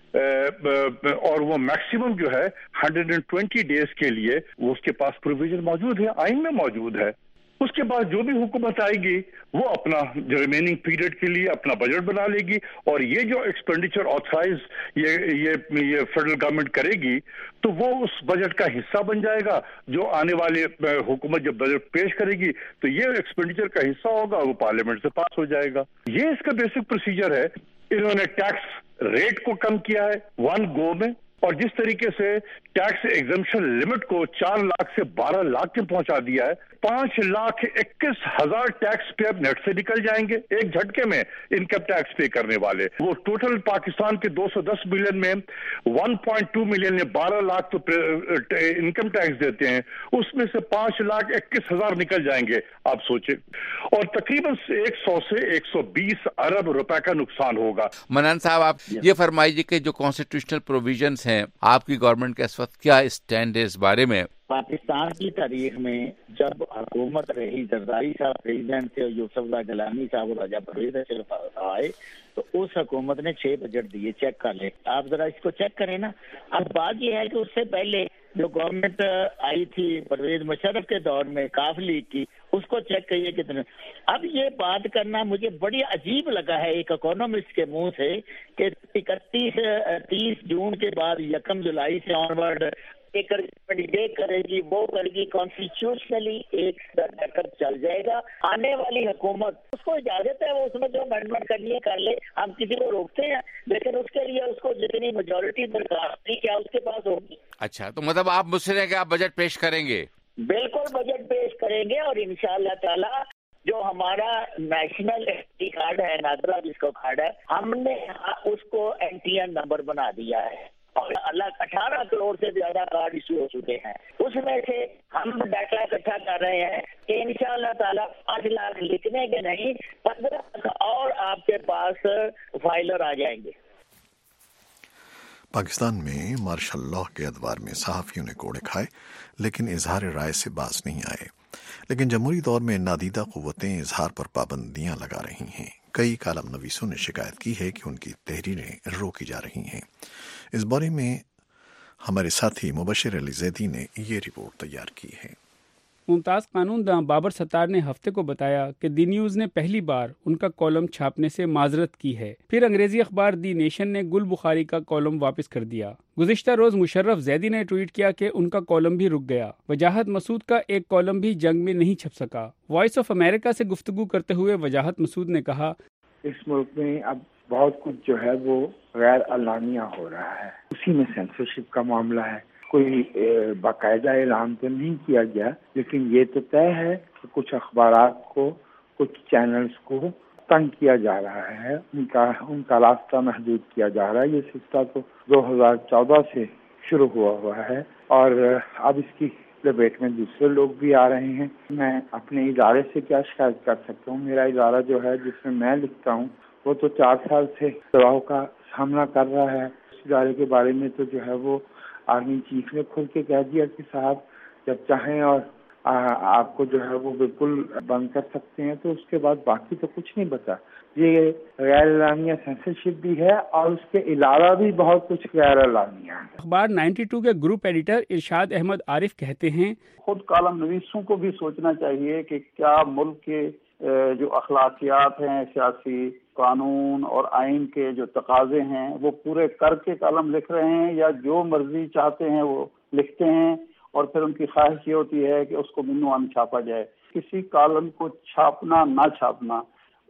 اور وہ میکسیمم جو ہے ہنڈریڈ اینڈ ٹوینٹی ڈیز کے لیے وہ اس کے پاس پروویژن موجود ہے، آئین میں موجود ہے. اس کے بعد جو بھی حکومت آئے گی وہ اپنا ریمیننگ پیریڈ کے لیے اپنا بجٹ بنا لے گی اور یہ جو ایکسپینڈیچر آتھرائز یہ یہ یہ فیڈرل گورنمنٹ کرے گی تو وہ اس بجٹ کا حصہ بن جائے گا. جو آنے والے حکومت جب بجٹ پیش کرے گی تو یہ ایکسپینڈیچر کا حصہ ہوگا، وہ پارلیمنٹ سے پاس ہو جائے گا. یہ اس کا بیسک پروسیجر ہے. انہوں نے ٹیکس ریٹ کو کم کیا ہے ون گو میں، اور جس طریقے سے ٹیکس ایگزمپشن لمٹ کو چار لاکھ سے بارہ لاکھ تک پہنچا دیا ہے. پانچ لاکھ اکیس ہزار ٹیکس پے نیٹ سے نکل جائیں گے ایک جھٹکے میں انکم ٹیکس پے کرنے والے. وہ ٹوٹل پاکستان کے دو سو دس ملین میں ون پوائنٹ ٹو ملین نے بارہ لاکھ تو انکم ٹیکس دیتے ہیں، اس میں سے پانچ لاکھ اکیس ہزار نکل جائیں گے. آپ سوچیں، اور تقریباً ایک سو سے ایک سو بیس ارب روپے کا نقصان ہوگا. منان صاحب، آپ یہ فرمائیے کہ جو کانسٹیٹیوشنل پروویژنز ہیں آپ کی گورنمنٹ کا اس وقت کیا اسٹینڈ ہے اس بارے میں؟ پاکستان کی تاریخ میں جب حکومت رہی زرداری صاحب پریزیڈنٹ تھے، یوسف اللہ گیلانی صاحب اور راجہ پرویز اشرف آئے تو اس حکومت نے چھ بجٹ دیے. چیک کر لیں آپ ذرا اس کو چیک کریں نا. اب بات یہ ہے کہ اس سے پہلے جو گورنمنٹ آئی تھی پرویز مشرف کے دور میں کاف لیگ کی، اس کو چیک کریے کتنے. اب یہ بات کرنا مجھے بڑی عجیب لگا ہے ایک اکانومسٹ کے منہ سے کہ اکتیس تیس جون کے بعد یکم جولائی سے آن ورڈ ایک یہ کرے گی وہ کرے گی. کانسٹیٹیوشنلی ایک ریکارڈ چل جائے گا. آنے والی حکومت اس کو اجازت ہے وہ اس میں جو امینڈمنٹ کرنی ہے کر لے، ہم کسی کو روکتے ہیں، لیکن اس کے لیے اس کو جتنی میجورٹی درکار تھی کیا اس کے پاس ہوگی. اچھا، تو مطلب آپ مجھ سے کہ آپ بجٹ پیش کریں گے؟ بالکل بجٹ پیش کریں گے، اور انشاءاللہ تعالی جو ہمارا نیشنل ایس کارڈ ہے، نادرا جس کو کارڈ ہے، ہم نے اس کو این ٹی این نمبر بنا دیا ہے اور اللہ اٹھارہ کروڑ سے زیادہ کارڈ ایشو ہو چکے ہیں. اس میں سے ہم ڈاٹا اکٹھا کر رہے ہیں کہ انشاءاللہ تعالیٰ پانچ لاکھ لکھنے کے نہیں پندرہ اور آپ کے پاس فائلر آ جائیں گے. پاکستان میں مارشل لاء کے ادوار میں صحافیوں نے کوڑے کھائے لیکن اظہار رائے سے باز نہیں آئے. لیکن جمہوری دور میں نادیدہ قوتیں اظہار پر پابندیاں لگا رہی ہیں. کئی کالم نویسوں نے شکایت کی ہے کہ ان کی تحریریں روکی جا رہی ہیں. اس بارے میں ہمارے ساتھی مبشر علی زیدی نے یہ رپورٹ تیار کی ہے. ممتاز قانون داں بابر ستار نے ہفتے کو بتایا کہ دی نیوز نے پہلی بار ان کا کالم چھاپنے سے معذرت کی ہے. پھر انگریزی اخبار دی نیشن نے گل بخاری کا کالم واپس کر دیا. گزشتہ روز مشرف زیدی نے ٹویٹ کیا کہ ان کا کالم بھی رک گیا. وجاہت مسعود کا ایک کالم بھی جنگ میں نہیں چھپ سکا. وائس آف امریکہ سے گفتگو کرتے ہوئے وجاہت مسعود نے کہا، اس ملک میں اب بہت کچھ جو ہے وہ غیر اعلانیہ ہو رہا ہے، اسی میں سینسرشپ کا معاملہ ہے. کوئی باقاعدہ اعلان تو نہیں کیا گیا، لیکن یہ تو طے ہے کہ کچھ اخبارات کو، کچھ چینلز کو تنگ کیا جا رہا ہے، ان کا ان کا راستہ محدود کیا جا رہا ہے. یہ سلسلہ تو دو ہزار چودہ سے شروع ہوا ہوا ہے اور اب اس کی لپیٹ میں دوسرے لوگ بھی آ رہے ہیں. میں اپنے ادارے سے کیا شکایت کر سکتا ہوں؟ میرا ادارہ جو ہے جس میں میں لکھتا ہوں وہ تو چار سال سے دباؤ کا سامنا کر رہا ہے. اس ادارے کے بارے میں تو جو ہے وہ آرمی چیف نے کھل کے کہہ دیا کہ صاحب جب چاہیں اور آپ کو جو ہے وہ بالکل بند کر سکتے ہیں. تو اس کے بعد باقی تو کچھ نہیں بتا. یہ غیر اعلانیہ سینسرشپ بھی ہے اور اس کے علاوہ بھی بہت کچھ غیر اعلانیہ ہے. اخبار نائنٹی ٹو کے گروپ ایڈیٹر ارشاد احمد عارف کہتے ہیں، خود کالم نویسوں کو بھی سوچنا چاہیے کہ کیا ملک کے جو اخلاقیات ہیں، سیاسی قانون اور آئین کے جو تقاضے ہیں وہ پورے کر کے کالم لکھ رہے ہیں، یا جو مرضی چاہتے ہیں وہ لکھتے ہیں اور پھر ان کی خواہش یہ ہوتی ہے کہ اس کو منوان چھاپا جائے. کسی کالم کو چھاپنا نہ چھاپنا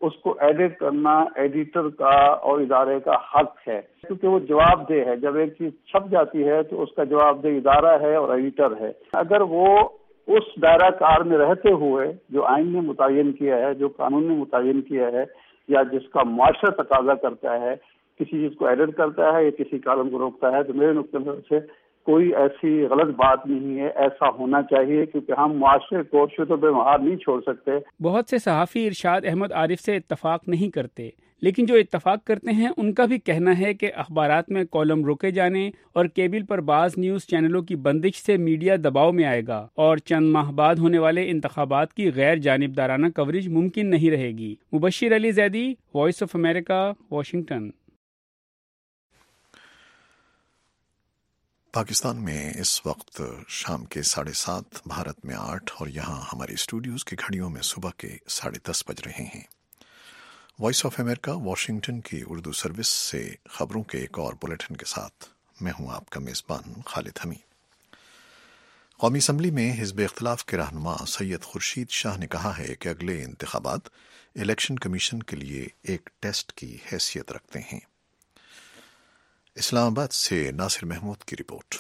اس کو ایڈٹ کرنا ایڈیٹر کا اور ادارے کا حق ہے، کیونکہ وہ جواب دہ ہے. جب ایک چیز چھپ جاتی ہے تو اس کا جواب دہ ادارہ ہے اور ایڈیٹر ہے. اگر وہ اس دائرہ کار میں رہتے ہوئے جو آئین نے متعین کیا ہے، جو قانون نے متعین کیا ہے، یا جس کا معاشرہ تقاضا کرتا ہے، کسی چیز کو ایڈٹ کرتا ہے یا کسی کالم کو روکتا ہے، تو میرے نقطۂ نظر سے کوئی ایسی غلط بات نہیں ہے. ایسا ہونا چاہیے کیونکہ ہم معاشرے کو شتر بے مہار نہیں چھوڑ سکتے. بہت سے صحافی ارشاد احمد عارف سے اتفاق نہیں کرتے، لیکن جو اتفاق کرتے ہیں ان کا بھی کہنا ہے کہ اخبارات میں کالم روکے جانے اور کیبل پر بعض نیوز چینلوں کی بندش سے میڈیا دباؤ میں آئے گا اور چند ماہ بعد ہونے والے انتخابات کی غیر جانبدارانہ کوریج ممکن نہیں رہے گی. Mubashir Ali Zaidi, voice of America, Washington. Pakistan میں اس وقت شام کے ساڑھے سات، بھارت میں آٹھ اور یہاں ہمارے اسٹوڈیوز کی گھڑیوں میں صبح کے ساڑھے دس بج رہے ہیں. وائس آف امریکہ واشنگٹن کی اردو سروس سے خبروں کے ایک اور بلیٹن کے ساتھ میں ہوں آپ کا میزبان خالد حمید. قومی اسمبلی میں حزب اختلاف کے رہنما سید خورشید شاہ نے کہا ہے کہ اگلے انتخابات الیکشن کمیشن کے لیے ایک ٹیسٹ کی حیثیت رکھتے ہیں. اسلام آباد سے ناصر محمود کی رپورٹ.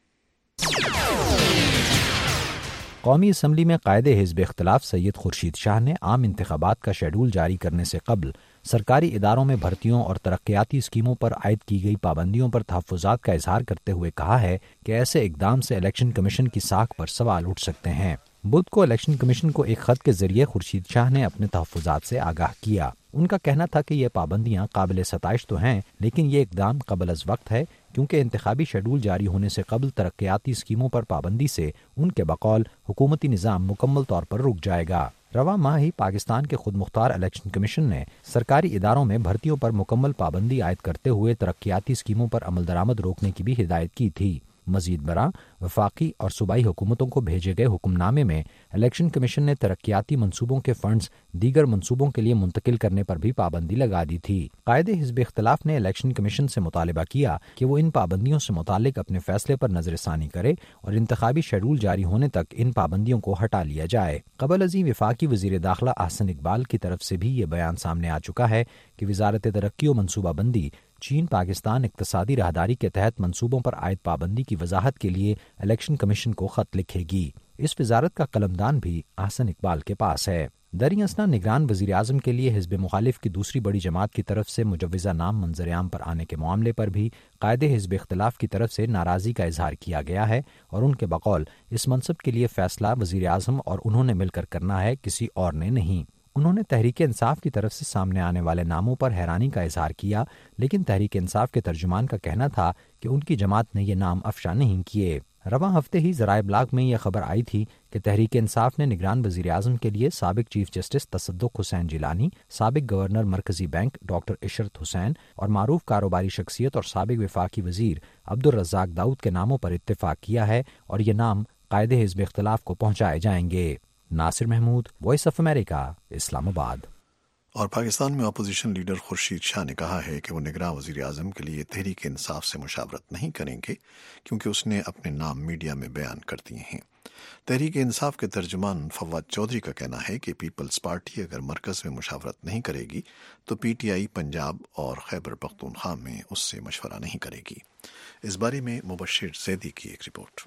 قومی اسمبلی میں قائد حزب اختلاف سید خورشید شاہ نے عام انتخابات کا شیڈول جاری کرنے سے قبل سرکاری اداروں میں بھرتیوں اور ترقیاتی اسکیموں پر عائد کی گئی پابندیوں پر تحفظات کا اظہار کرتے ہوئے کہا ہے کہ ایسے اقدام سے الیکشن کمیشن کی ساکھ پر سوال اٹھ سکتے ہیں. بدھ کو الیکشن کمیشن کو ایک خط کے ذریعے خورشید شاہ نے اپنے تحفظات سے آگاہ کیا. ان کا کہنا تھا کہ یہ پابندیاں قابل ستائش تو ہیں، لیکن یہ اقدام قبل از وقت ہے کیونکہ انتخابی شیڈول جاری ہونے سے قبل ترقیاتی اسکیموں پر پابندی سے ان کے بقول حکومتی نظام مکمل طور پر رک جائے گا. رواں ماہ ہی پاکستان کے خود مختار الیکشن کمیشن نے سرکاری اداروں میں بھرتیوں پر مکمل پابندی عائد کرتے ہوئے ترقیاتی اسکیموں پر عمل درآمد روکنے کی بھی ہدایت کی تھی. مزید برآں وفاقی اور صوبائی حکومتوں کو بھیجے گئے حکم نامے میں الیکشن کمیشن نے ترقیاتی منصوبوں کے فنڈز دیگر منصوبوں کے لیے منتقل کرنے پر بھی پابندی لگا دی تھی. قائد حزب اختلاف نے الیکشن کمیشن سے مطالبہ کیا کہ وہ ان پابندیوں سے متعلق اپنے فیصلے پر نظر ثانی کرے اور انتخابی شیڈول جاری ہونے تک ان پابندیوں کو ہٹا لیا جائے. قبل ازیں وفاقی وزیر داخلہ احسن اقبال کی طرف سے بھی یہ بیان سامنے آ چکا ہے کہ وزارت ترقی و منصوبہ بندی چین پاکستان اقتصادی راہداری کے تحت منصوبوں پر عائد پابندی کی وضاحت کے لیے الیکشن کمیشن کو خط لکھے گی. اس وزارت کا قلمدان بھی احسن اقبال کے پاس ہے. دریں اثنا نگران وزیر اعظم کے لیے حزب مخالف کی دوسری بڑی جماعت کی طرف سے مجوزہ نام منظر عام پر آنے کے معاملے پر بھی قائد حزب اختلاف کی طرف سے ناراضی کا اظہار کیا گیا ہے اور ان کے بقول اس منصب کے لیے فیصلہ وزیر اعظم اور انہوں نے مل کر کرنا ہے، کسی اور نے نہیں. انہوں نے تحریک انصاف کی طرف سے سامنے آنے والے ناموں پر حیرانی کا اظہار کیا، لیکن تحریک انصاف کے ترجمان کا کہنا تھا کہ ان کی جماعت نے یہ نام افشا نہیں کیے. رواں ہفتے ہی ذرائع ابلاغ میں یہ خبر آئی تھی کہ تحریک انصاف نے نگران وزیر اعظم کے لیے سابق چیف جسٹس تصدق حسین جیلانی، سابق گورنر مرکزی بینک ڈاکٹر عشرت حسین اور معروف کاروباری شخصیت اور سابق وفاقی وزیر عبدالرزاق داؤد کے ناموں پر اتفاق کیا ہے اور یہ نام قائد حزب اختلاف کو پہنچائے جائیں گے. Nasir Mahmood, voice of America, Islamabad. اور پاکستان میں اپوزیشن لیڈر خورشید شاہ نے کہا ہے کہ وہ نگراں وزیر اعظم کے لیے تحریک انصاف سے مشاورت نہیں کریں گے کیونکہ اس نے اپنے نام میڈیا میں بیان کر دیے ہیں. تحریک انصاف کے ترجمان فواد چودھری کا کہنا ہے کہ پیپلز پارٹی اگر مرکز میں مشاورت نہیں کرے گی تو پی ٹی آئی پنجاب اور خیبر پختونخوا میں اس سے مشورہ نہیں کرے گی. اس بارے میں مبشر زیدی کی ایک رپورٹ.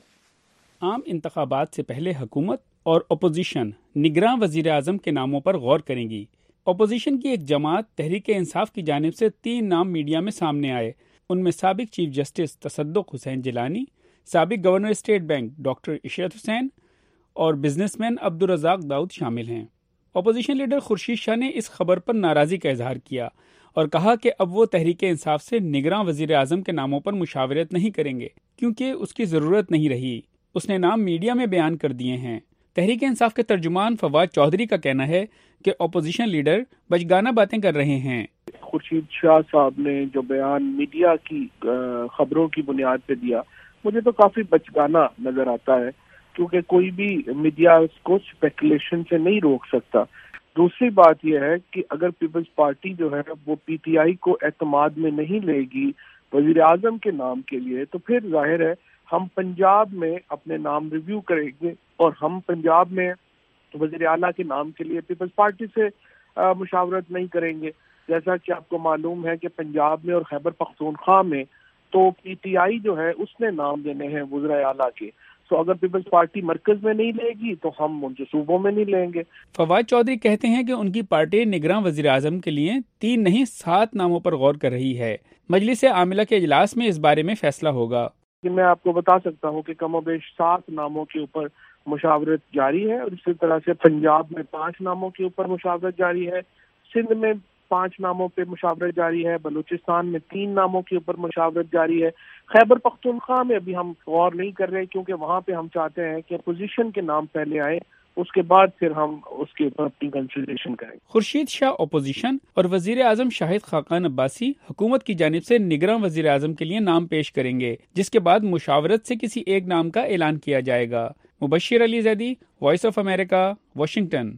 عام انتخابات سے پہلے حکومت اور اپوزیشن نگراں وزیر اعظم کے ناموں پر غور کریں گی. اپوزیشن کی ایک جماعت تحریک انصاف کی جانب سے تین نام میڈیا میں سامنے آئے. ان میں سابق چیف جسٹس تصدق حسین جیلانی، سابق governor state bank doctor Ishrat Hussain اور بزنس مین عبدالرزاق داؤد شامل ہیں. اپوزیشن لیڈر خورشید شاہ نے اس خبر پر ناراضی کا اظہار کیا اور کہا کہ اب وہ تحریک انصاف سے نگراں وزیر اعظم کے ناموں پر مشاورت نہیں کریں گے کیونکہ اس کی ضرورت نہیں رہی. اس نے نام میڈیا میں بیان کر دیے ہیں. تحریک انصاف کے ترجمان فواد چودھری کا کہنا ہے کہ اپوزیشن لیڈر بچگانہ باتیں کر رہے ہیں. خورشید شاہ صاحب نے جو بیان میڈیا کی خبروں کی بنیاد پہ دیا مجھے تو کافی بچگانہ نظر آتا ہے کیونکہ کوئی بھی میڈیا اس کو اسپیکولیشن سے نہیں روک سکتا. دوسری بات یہ ہے کہ اگر پیپلز پارٹی جو ہے وہ پی ٹی آئی کو اعتماد میں نہیں لے گی وزیر اعظم کے نام کے لیے تو پھر ظاہر ہے ہم پنجاب میں اپنے نام ریویو کریں گے اور ہم پنجاب میں وزیر اعلیٰ کے نام کے لیے پیپلز پارٹی سے مشاورت نہیں کریں گے. جیسا کہ آپ کو معلوم ہے کہ پنجاب میں اور خیبر پختونخوا میں تو پی ٹی آئی جو ہے اس نے نام دینے ہیں وزراء اعلیٰ کے. تو اگر پیپلز پارٹی مرکز میں نہیں لے گی تو ہم ان کے صوبوں میں نہیں لیں گے. فواد چودھری کہتے ہیں کہ ان کی پارٹی نگراں وزیر اعظم کے لیے تین نہیں سات ناموں پر غور کر رہی ہے. مجلس عاملہ کے اجلاس میں اس بارے میں فیصلہ ہوگا. میں آپ کو بتا سکتا ہوں کہ کم و بیش سات ناموں کے اوپر مشاورت جاری ہے اور اسی طرح سے پنجاب میں پانچ ناموں کے اوپر مشاورت جاری ہے, سندھ میں پانچ ناموں پہ مشاورت جاری ہے, بلوچستان میں تین ناموں کے اوپر مشاورت جاری ہے. خیبر پختونخوا میں ابھی ہم غور نہیں کر رہے کیونکہ وہاں پہ ہم چاہتے ہیں کہ اپوزیشن کے نام پہلے آئے, اس کے بعد پھر ہم اس کے اوپر اپنی کنسلٹیشن کریں. خورشید شاہ اپوزیشن اور وزیر اعظم شاہد خاقان عباسی حکومت کی جانب سے نگراں وزیر اعظم کے لیے نام پیش کریں گے, جس کے بعد مشاورت سے کسی ایک نام کا اعلان کیا جائے گا. Mubashir Ali Zaidi, voice of America, Washington.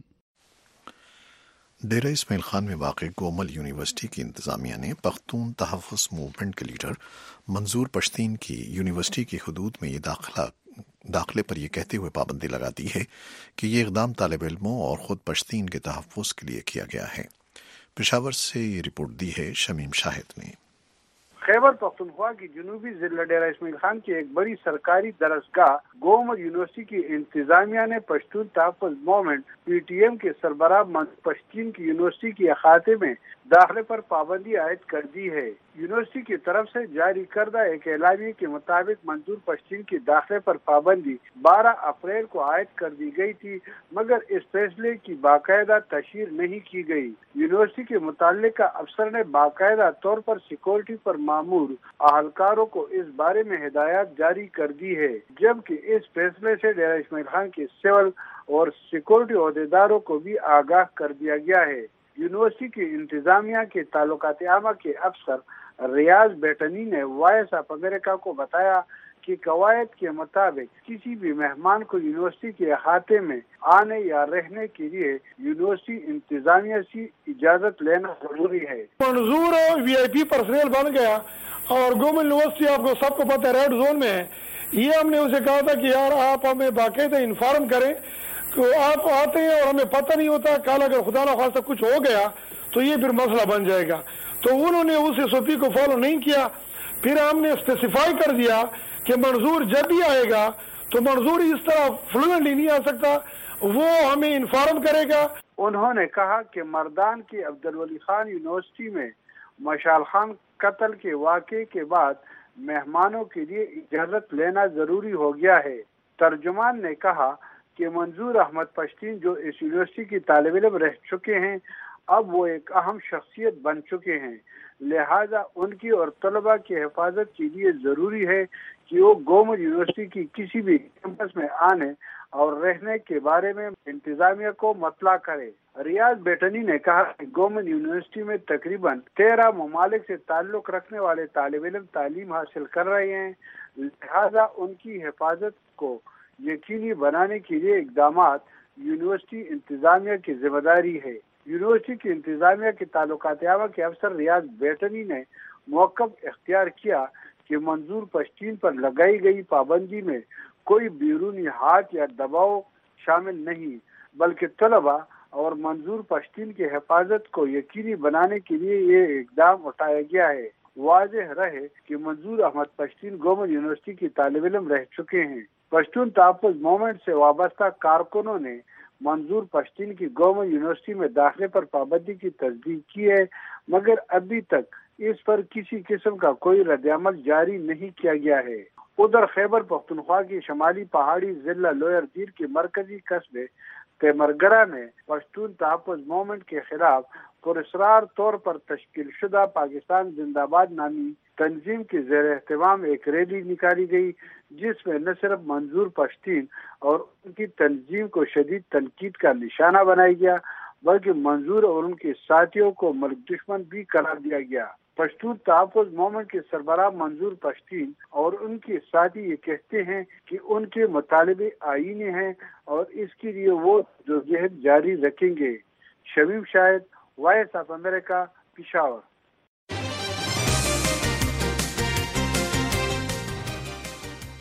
Dera Ismail Khan میں واقع گومل یونیورسٹی کی انتظامیہ نے پختون تحفظ موومنٹ کے لیڈر منظور پشتین کی یونیورسٹی کی حدود میں یہ داخلہ داخلے پر یہ کہتے ہوئے پابندی لگا دی ہے کہ یہ اقدام طالب علموں اور خود پشتین کے تحفظ کے لیے کیا گیا ہے. پشاور سے یہ رپورٹ دی ہے شمیم شاہد نے. خیبر پختونخوا کی جنوبی ضلع ڈیرہ اسماعیل خان کی ایک بڑی سرکاری درسگاہ گومل یونیورسٹی کی انتظامیہ نے پشتون تحفظ موومنٹ پی ٹی ایم کے سربراہ منظور پشتین کی یونیورسٹی کے احاطے میں داخلے پر پابندی عائد کر دی ہے. یونیورسٹی کی طرف سے جاری کردہ ایک اعلامیے کے مطابق منظور پشتین کی داخلے پر پابندی بارہ اپریل کو عائد کر دی گئی تھی, مگر اس فیصلے کی باقاعدہ تشہیر نہیں کی گئی. یونیورسٹی کے متعلقہ افسر نے باقاعدہ طور پر سیکورٹی پر مامور اہلکاروں کو اس بارے میں ہدایات جاری کر دی ہے, جبکہ اس فیصلے سے ڈیرہ اسماعیل خان کے سول اور سیکورٹی عہدیداروں کو بھی آگاہ کر دیا گیا ہے. یونیورسٹی کی انتظامیہ کے تعلقات عامہ کے افسر ریاض بیٹنی نے وائس آف امریکہ کو بتایا کہ قواعد کے مطابق کسی بھی مہمان کو یونیورسٹی کے احاطے میں آنے یا رہنے کے لیے یونیورسٹی انتظامیہ سے اجازت لینا ضروری ہے. منظور وی آئی پی پرسنل بن گیا اور گورنمنٹ یونیورسٹی آپ کو سب کو پتہ ہے ریڈ زون میں ہے. یہ ہم نے اسے کہا تھا کہ یار آپ ہمیں باقاعدہ انفارم کریں, تو آپ آتے ہیں اور ہمیں پتہ نہیں ہوتا, کل اگر خدا نخواستہ کچھ ہو گیا تو یہ پھر مسئلہ بن جائے گا. تو انہوں نے اس ایس او پی کو فالو نہیں کیا. پھر ہم نے اسپیسیفائی کر دیا کہ منظور جب بھی آئے گا تو منظور اس طرح فلوئنٹلی نہیں آ سکتا, وہ ہمیں انفارم کرے گا. انہوں نے کہا کہ مردان کی عبدالولی خان یونیورسٹی میں مشال خان قتل کے واقعے کے بعد مہمانوں کے لیے اجازت لینا ضروری ہو گیا ہے. ترجمان نے کہا کہ منظور احمد پشتین جو اس یونیورسٹی کی طالب علم رہ چکے ہیں, اب وہ ایک اہم شخصیت بن چکے ہیں, لہذا ان کی اور طلباء کی حفاظت کے لیے ضروری ہے کہ وہ گومل یونیورسٹی کی کسی بھی کیمپس میں آنے اور رہنے کے بارے میں انتظامیہ کو مطلع کرے. ریاض بیٹنی نے کہا کہ گومل یونیورسٹی میں تقریباً تیرہ ممالک سے تعلق رکھنے والے طالب علم تعلیم حاصل کر رہے ہیں, لہذا ان کی حفاظت کو یقینی بنانے کے لیے اقدامات یونیورسٹی انتظامیہ کی ذمہ داری ہے. یونیورسٹی کی انتظامیہ کے تعلقات عامہ کے افسر ریاض بیٹنی نے موقف اختیار کیا کہ منظور پشتین پر لگائی گئی پابندی میں کوئی بیرونی ہاتھ یا دباؤ شامل نہیں, بلکہ طلباء اور منظور پشتین کی حفاظت کو یقینی بنانے کے لیے یہ اقدام اٹھایا گیا ہے. واضح رہے کہ منظور احمد پشتین گومل یونیورسٹی کی طالب علم رہ چکے ہیں. پشتون تحفظ موومنٹ سے وابستہ کارکنوں نے منظور پشتین کی گومل یونیورسٹی میں داخلے پر پابندی کی تصدیق کی ہے, مگر ابھی تک اس پر کسی قسم کا کوئی رد عمل جاری نہیں کیا گیا ہے. ادھر خیبر پختونخوا کی شمالی پہاڑی ضلع لوئر دیر کے مرکزی قصبے تیمرگرہ میں پشتون تحفظ موومنٹ کے خلاف پراسرار طور پر تشکیل شدہ پاکستان زندہ باد نامی تنظیم کے زیر اہتمام ایک ریلی نکالی گئی, جس میں نہ صرف منظور پشتین اور ان کی تنظیم کو شدید تنقید کا نشانہ بنایا گیا, بلکہ منظور اور ان کے ساتھیوں کو ملک دشمن بھی قرار دیا گیا. پشتون تحفظ موومنٹ کے سربراہ منظور پشتین اور ان کے ساتھی یہ کہتے ہیں کہ ان کے مطالبے آئینی ہیں اور اس کے لیے وہ جدوجہد جاری رکھیں گے. Shamim Shahid, voice of America, Peshawar.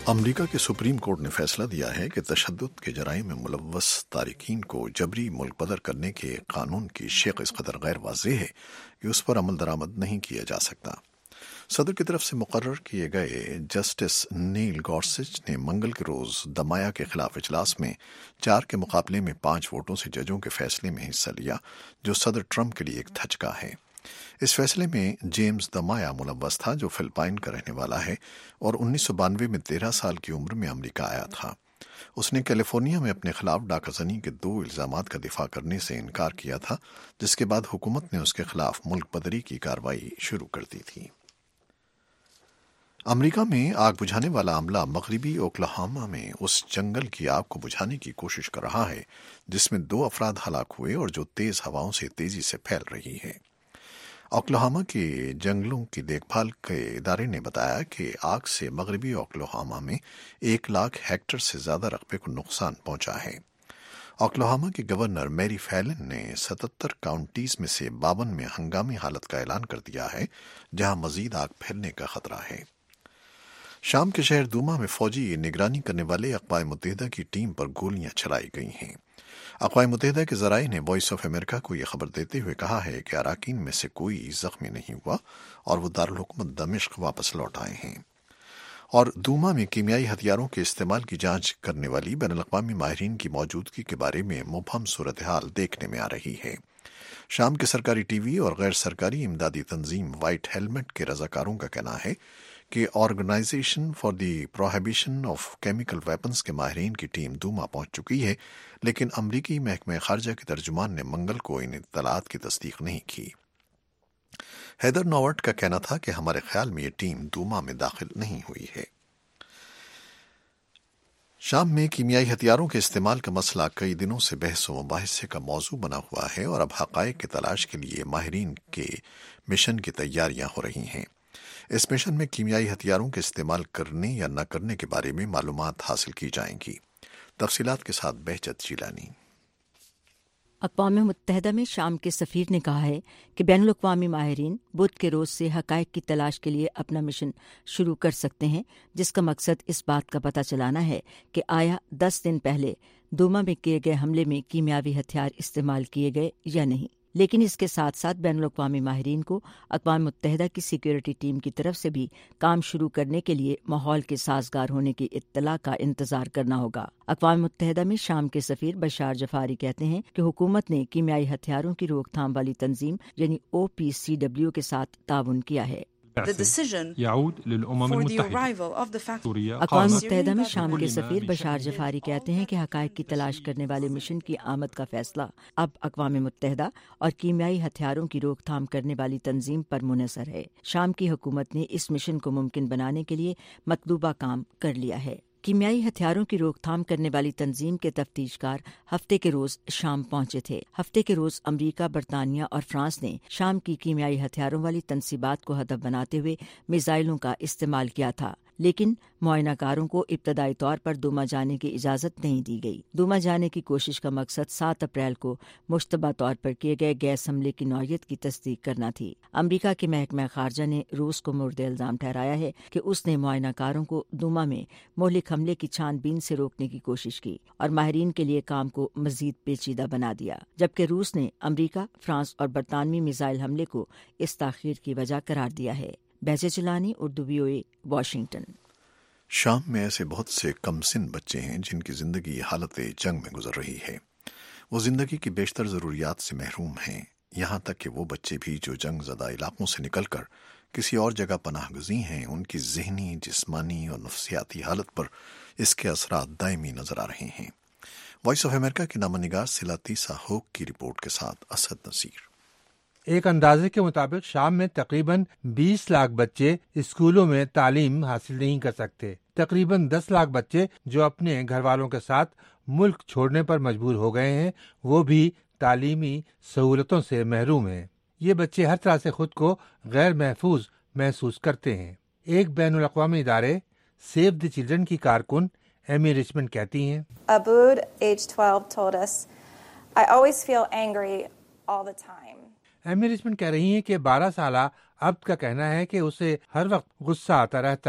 امریکہ کے سپریم کورٹ نے فیصلہ دیا ہے کہ تشدد کے جرائم میں ملوث تارکین کو جبری ملک بدر کرنے کے قانون کی شق اس قدر غیر واضح ہے کہ اس پر عمل درآمد نہیں کیا جا سکتا۔ صدر کی طرف سے مقرر کیے گئے جسٹس نیل گورسچ نے منگل کے روز دمایا کے خلاف اجلاس میں چار کے مقابلے میں پانچ ووٹوں سے ججوں کے فیصلے میں حصہ لیا، جو صدر ٹرمپ کے لیے ایک دھچکا ہے۔ اس فیصلے میں جیمز دمایا ملوث تھا، جو فلپائن کا رہنے والا ہے اور انیس سو بانوے میں تیرہ سال کی عمر میں امریکہ آیا تھا۔ اس نے کیلیفورنیا میں اپنے خلاف ڈاکہ زنی کے دو الزامات کا دفاع کرنے سے انکار کیا تھا، جس کے بعد حکومت نے اس کے خلاف ملک بدری کی کارروائی شروع کر دی تھی۔ امریکہ میں آگ بجھانے والا عملہ مغربی اوکلاہوما میں اس جنگل کی آگ کو بجھانے کی کوشش کر رہا ہے جس میں دو افراد ہلاک ہوئے اور جو تیز ہواؤں سے تیزی سے پھیل رہی ہے۔ اوکلاہوما کے جنگلوں کی دیکھ بھال کے ادارے نے بتایا کہ آگ سے مغربی اوکلاہوما میں ایک لاکھ ہیکٹر سے زیادہ رقبے کو نقصان پہنچا ہے۔ اوکلاہوما کے گورنر میری فیلن نے ستتر کاؤنٹیز میں سے باون میں ہنگامی حالت کا اعلان کر دیا ہے، جہاں مزید آگ پھیلنے کا خطرہ ہے۔ شام کے شہر دوما میں فوجی نگرانی کرنے والے اقوام متحدہ کی ٹیم پر گولیاں چلائی گئی ہیں۔ اقوام متحدہ کے ذرائع نے وائس آف امریکہ کو یہ خبر دیتے ہوئے کہا ہے کہ اراکین میں سے کوئی زخمی نہیں ہوا اور وہ دارالحکومت دمشق واپس لوٹ آئے ہیں۔ اور دوما میں کیمیائی ہتھیاروں کے استعمال کی جانچ کرنے والی بین الاقوامی ماہرین کی موجودگی کے بارے میں مبہم صورتحال دیکھنے میں آ رہی ہے۔ شام کے سرکاری ٹی وی اور غیر سرکاری امدادی تنظیم وائٹ ہیلمٹ کے رضاکاروں کا کہنا ہے کہ organisation for the prohibition of chemical weapons کے ماہرین کی ٹیم دوما پہنچ چکی ہے، لیکن امریکی محکمہ خارجہ کے ترجمان نے منگل کو ان اطلاعات کی تصدیق نہیں کی۔ ہیدر نوورٹ کا کہنا تھا کہ ہمارے خیال میں یہ ٹیم دوما میں داخل نہیں ہوئی ہے۔ شام میں کیمیائی ہتھیاروں کے استعمال کا مسئلہ کئی دنوں سے بحث و مباحثے کا موضوع بنا ہوا ہے اور اب حقائق کی تلاش کے لیے ماہرین کے مشن کی تیاریاں ہو رہی ہیں۔ اس مشن میں کیمیائی ہتھیاروں کے استعمال کرنے یا نہ کرنے کے بارے میں معلومات حاصل کی جائیں گی۔ تفصیلات کے ساتھ بہجت جیلانی۔ اقوام متحدہ میں شام کے سفیر نے کہا ہے کہ بین الاقوامی ماہرین بدھ کے روز سے حقائق کی تلاش کے لیے اپنا مشن شروع کر سکتے ہیں، جس کا مقصد اس بات کا پتہ چلانا ہے کہ آیا دس دن پہلے دوما میں کیے گئے حملے میں کیمیاوی ہتھیار استعمال کیے گئے یا نہیں۔ لیکن اس کے ساتھ ساتھ بین الاقوامی ماہرین کو اقوام متحدہ کی سیکیورٹی ٹیم کی طرف سے بھی کام شروع کرنے کے لیے ماحول کے سازگار ہونے کی اطلاع کا انتظار کرنا ہوگا۔ اقوام متحدہ میں شام کے سفیر بشار جفاری کہتے ہیں کہ حکومت نے کیمیائی ہتھیاروں کی روک تھام والی تنظیم یعنی او پی سی ڈبلیو کے ساتھ تعاون کیا ہے۔ اقوام متحدہ میں شام کے سفیر بشار جفاری کہتے ہیں کہ حقائق کی تلاش کرنے والے مشن کی آمد کا فیصلہ اب اقوام متحدہ اور کیمیائی ہتھیاروں کی روک تھام کرنے والی تنظیم پر منحصر ہے۔ شام کی حکومت نے اس مشن کو ممکن بنانے کے لیے مطلوبہ کام کر لیا ہے۔ کیمیائی ہتھیاروں کی روک تھام کرنے والی تنظیم کے تفتیش کار ہفتے کے روز شام پہنچے تھے۔ ہفتے کے روز امریکہ، برطانیہ اور فرانس نے شام کی کیمیائی ہتھیاروں والی تنصیبات کو ہدف بناتے ہوئے میزائلوں کا استعمال کیا تھا، لیکن معائنہ کاروں کو ابتدائی طور پر دوما جانے کی اجازت نہیں دی گئی۔ دوما جانے کی کوشش کا مقصد سات اپریل کو مشتبہ طور پر کیے گئے گیس حملے کی نوعیت کی تصدیق کرنا تھی۔ امریکہ کے محکمہ خارجہ نے روس کو مورد الزام ٹھہرایا ہے کہ اس نے معائنہ کاروں کو دوما میں مہلک حملے کی چھان بین سے روکنے کی کوشش کی اور ماہرین کے لیے کام کو مزید پیچیدہ بنا دیا، جبکہ روس نے امریکہ، فرانس اور برطانوی میزائل حملے کو اس تاخیر کی وجہ قرار دیا ہے۔ بیجے چلانی، Urdu V O A, Washington. شام میں ایسے بہت سے کم سن بچے ہیں جن کی زندگی حالت جنگ میں گزر رہی ہے۔ وہ زندگی کی بیشتر ضروریات سے محروم ہیں، یہاں تک کہ وہ بچے بھی جو جنگ زدہ علاقوں سے نکل کر کسی اور جگہ پناہ گزین ہیں، ان کی ذہنی، جسمانی اور نفسیاتی حالت پر اس کے اثرات دائمی نظر آ رہے ہیں۔ وائس آف امریکہ کی نامہ نگار سلاتیسا ہوک کی رپورٹ کے ساتھ اسد نصیر۔ ایک اندازے کے مطابق شام میں تقریباً بیس لاکھ بچے اسکولوں میں تعلیم حاصل نہیں کر سکتے۔ تقریباً دس لاکھ بچے جو اپنے گھر والوں کے ساتھ ملک چھوڑنے پر مجبور ہو گئے ہیں، وہ بھی تعلیمی سہولتوں سے محروم ہیں۔ یہ بچے ہر طرح سے خود کو غیر محفوظ محسوس کرتے ہیں۔ ایک بین الاقوامی ادارے سیو دی چلڈرن کی کارکن ایمی رچمنڈ کہتی ہیں، Abood, age twelve, told us, I always feel angry all the time. Amy Richmond کہہ رہی ہیں کہ بارہ سالہ عبد کا کہنا ہے کہ اسے ہر وقت غصہ آتا رہتا ہے۔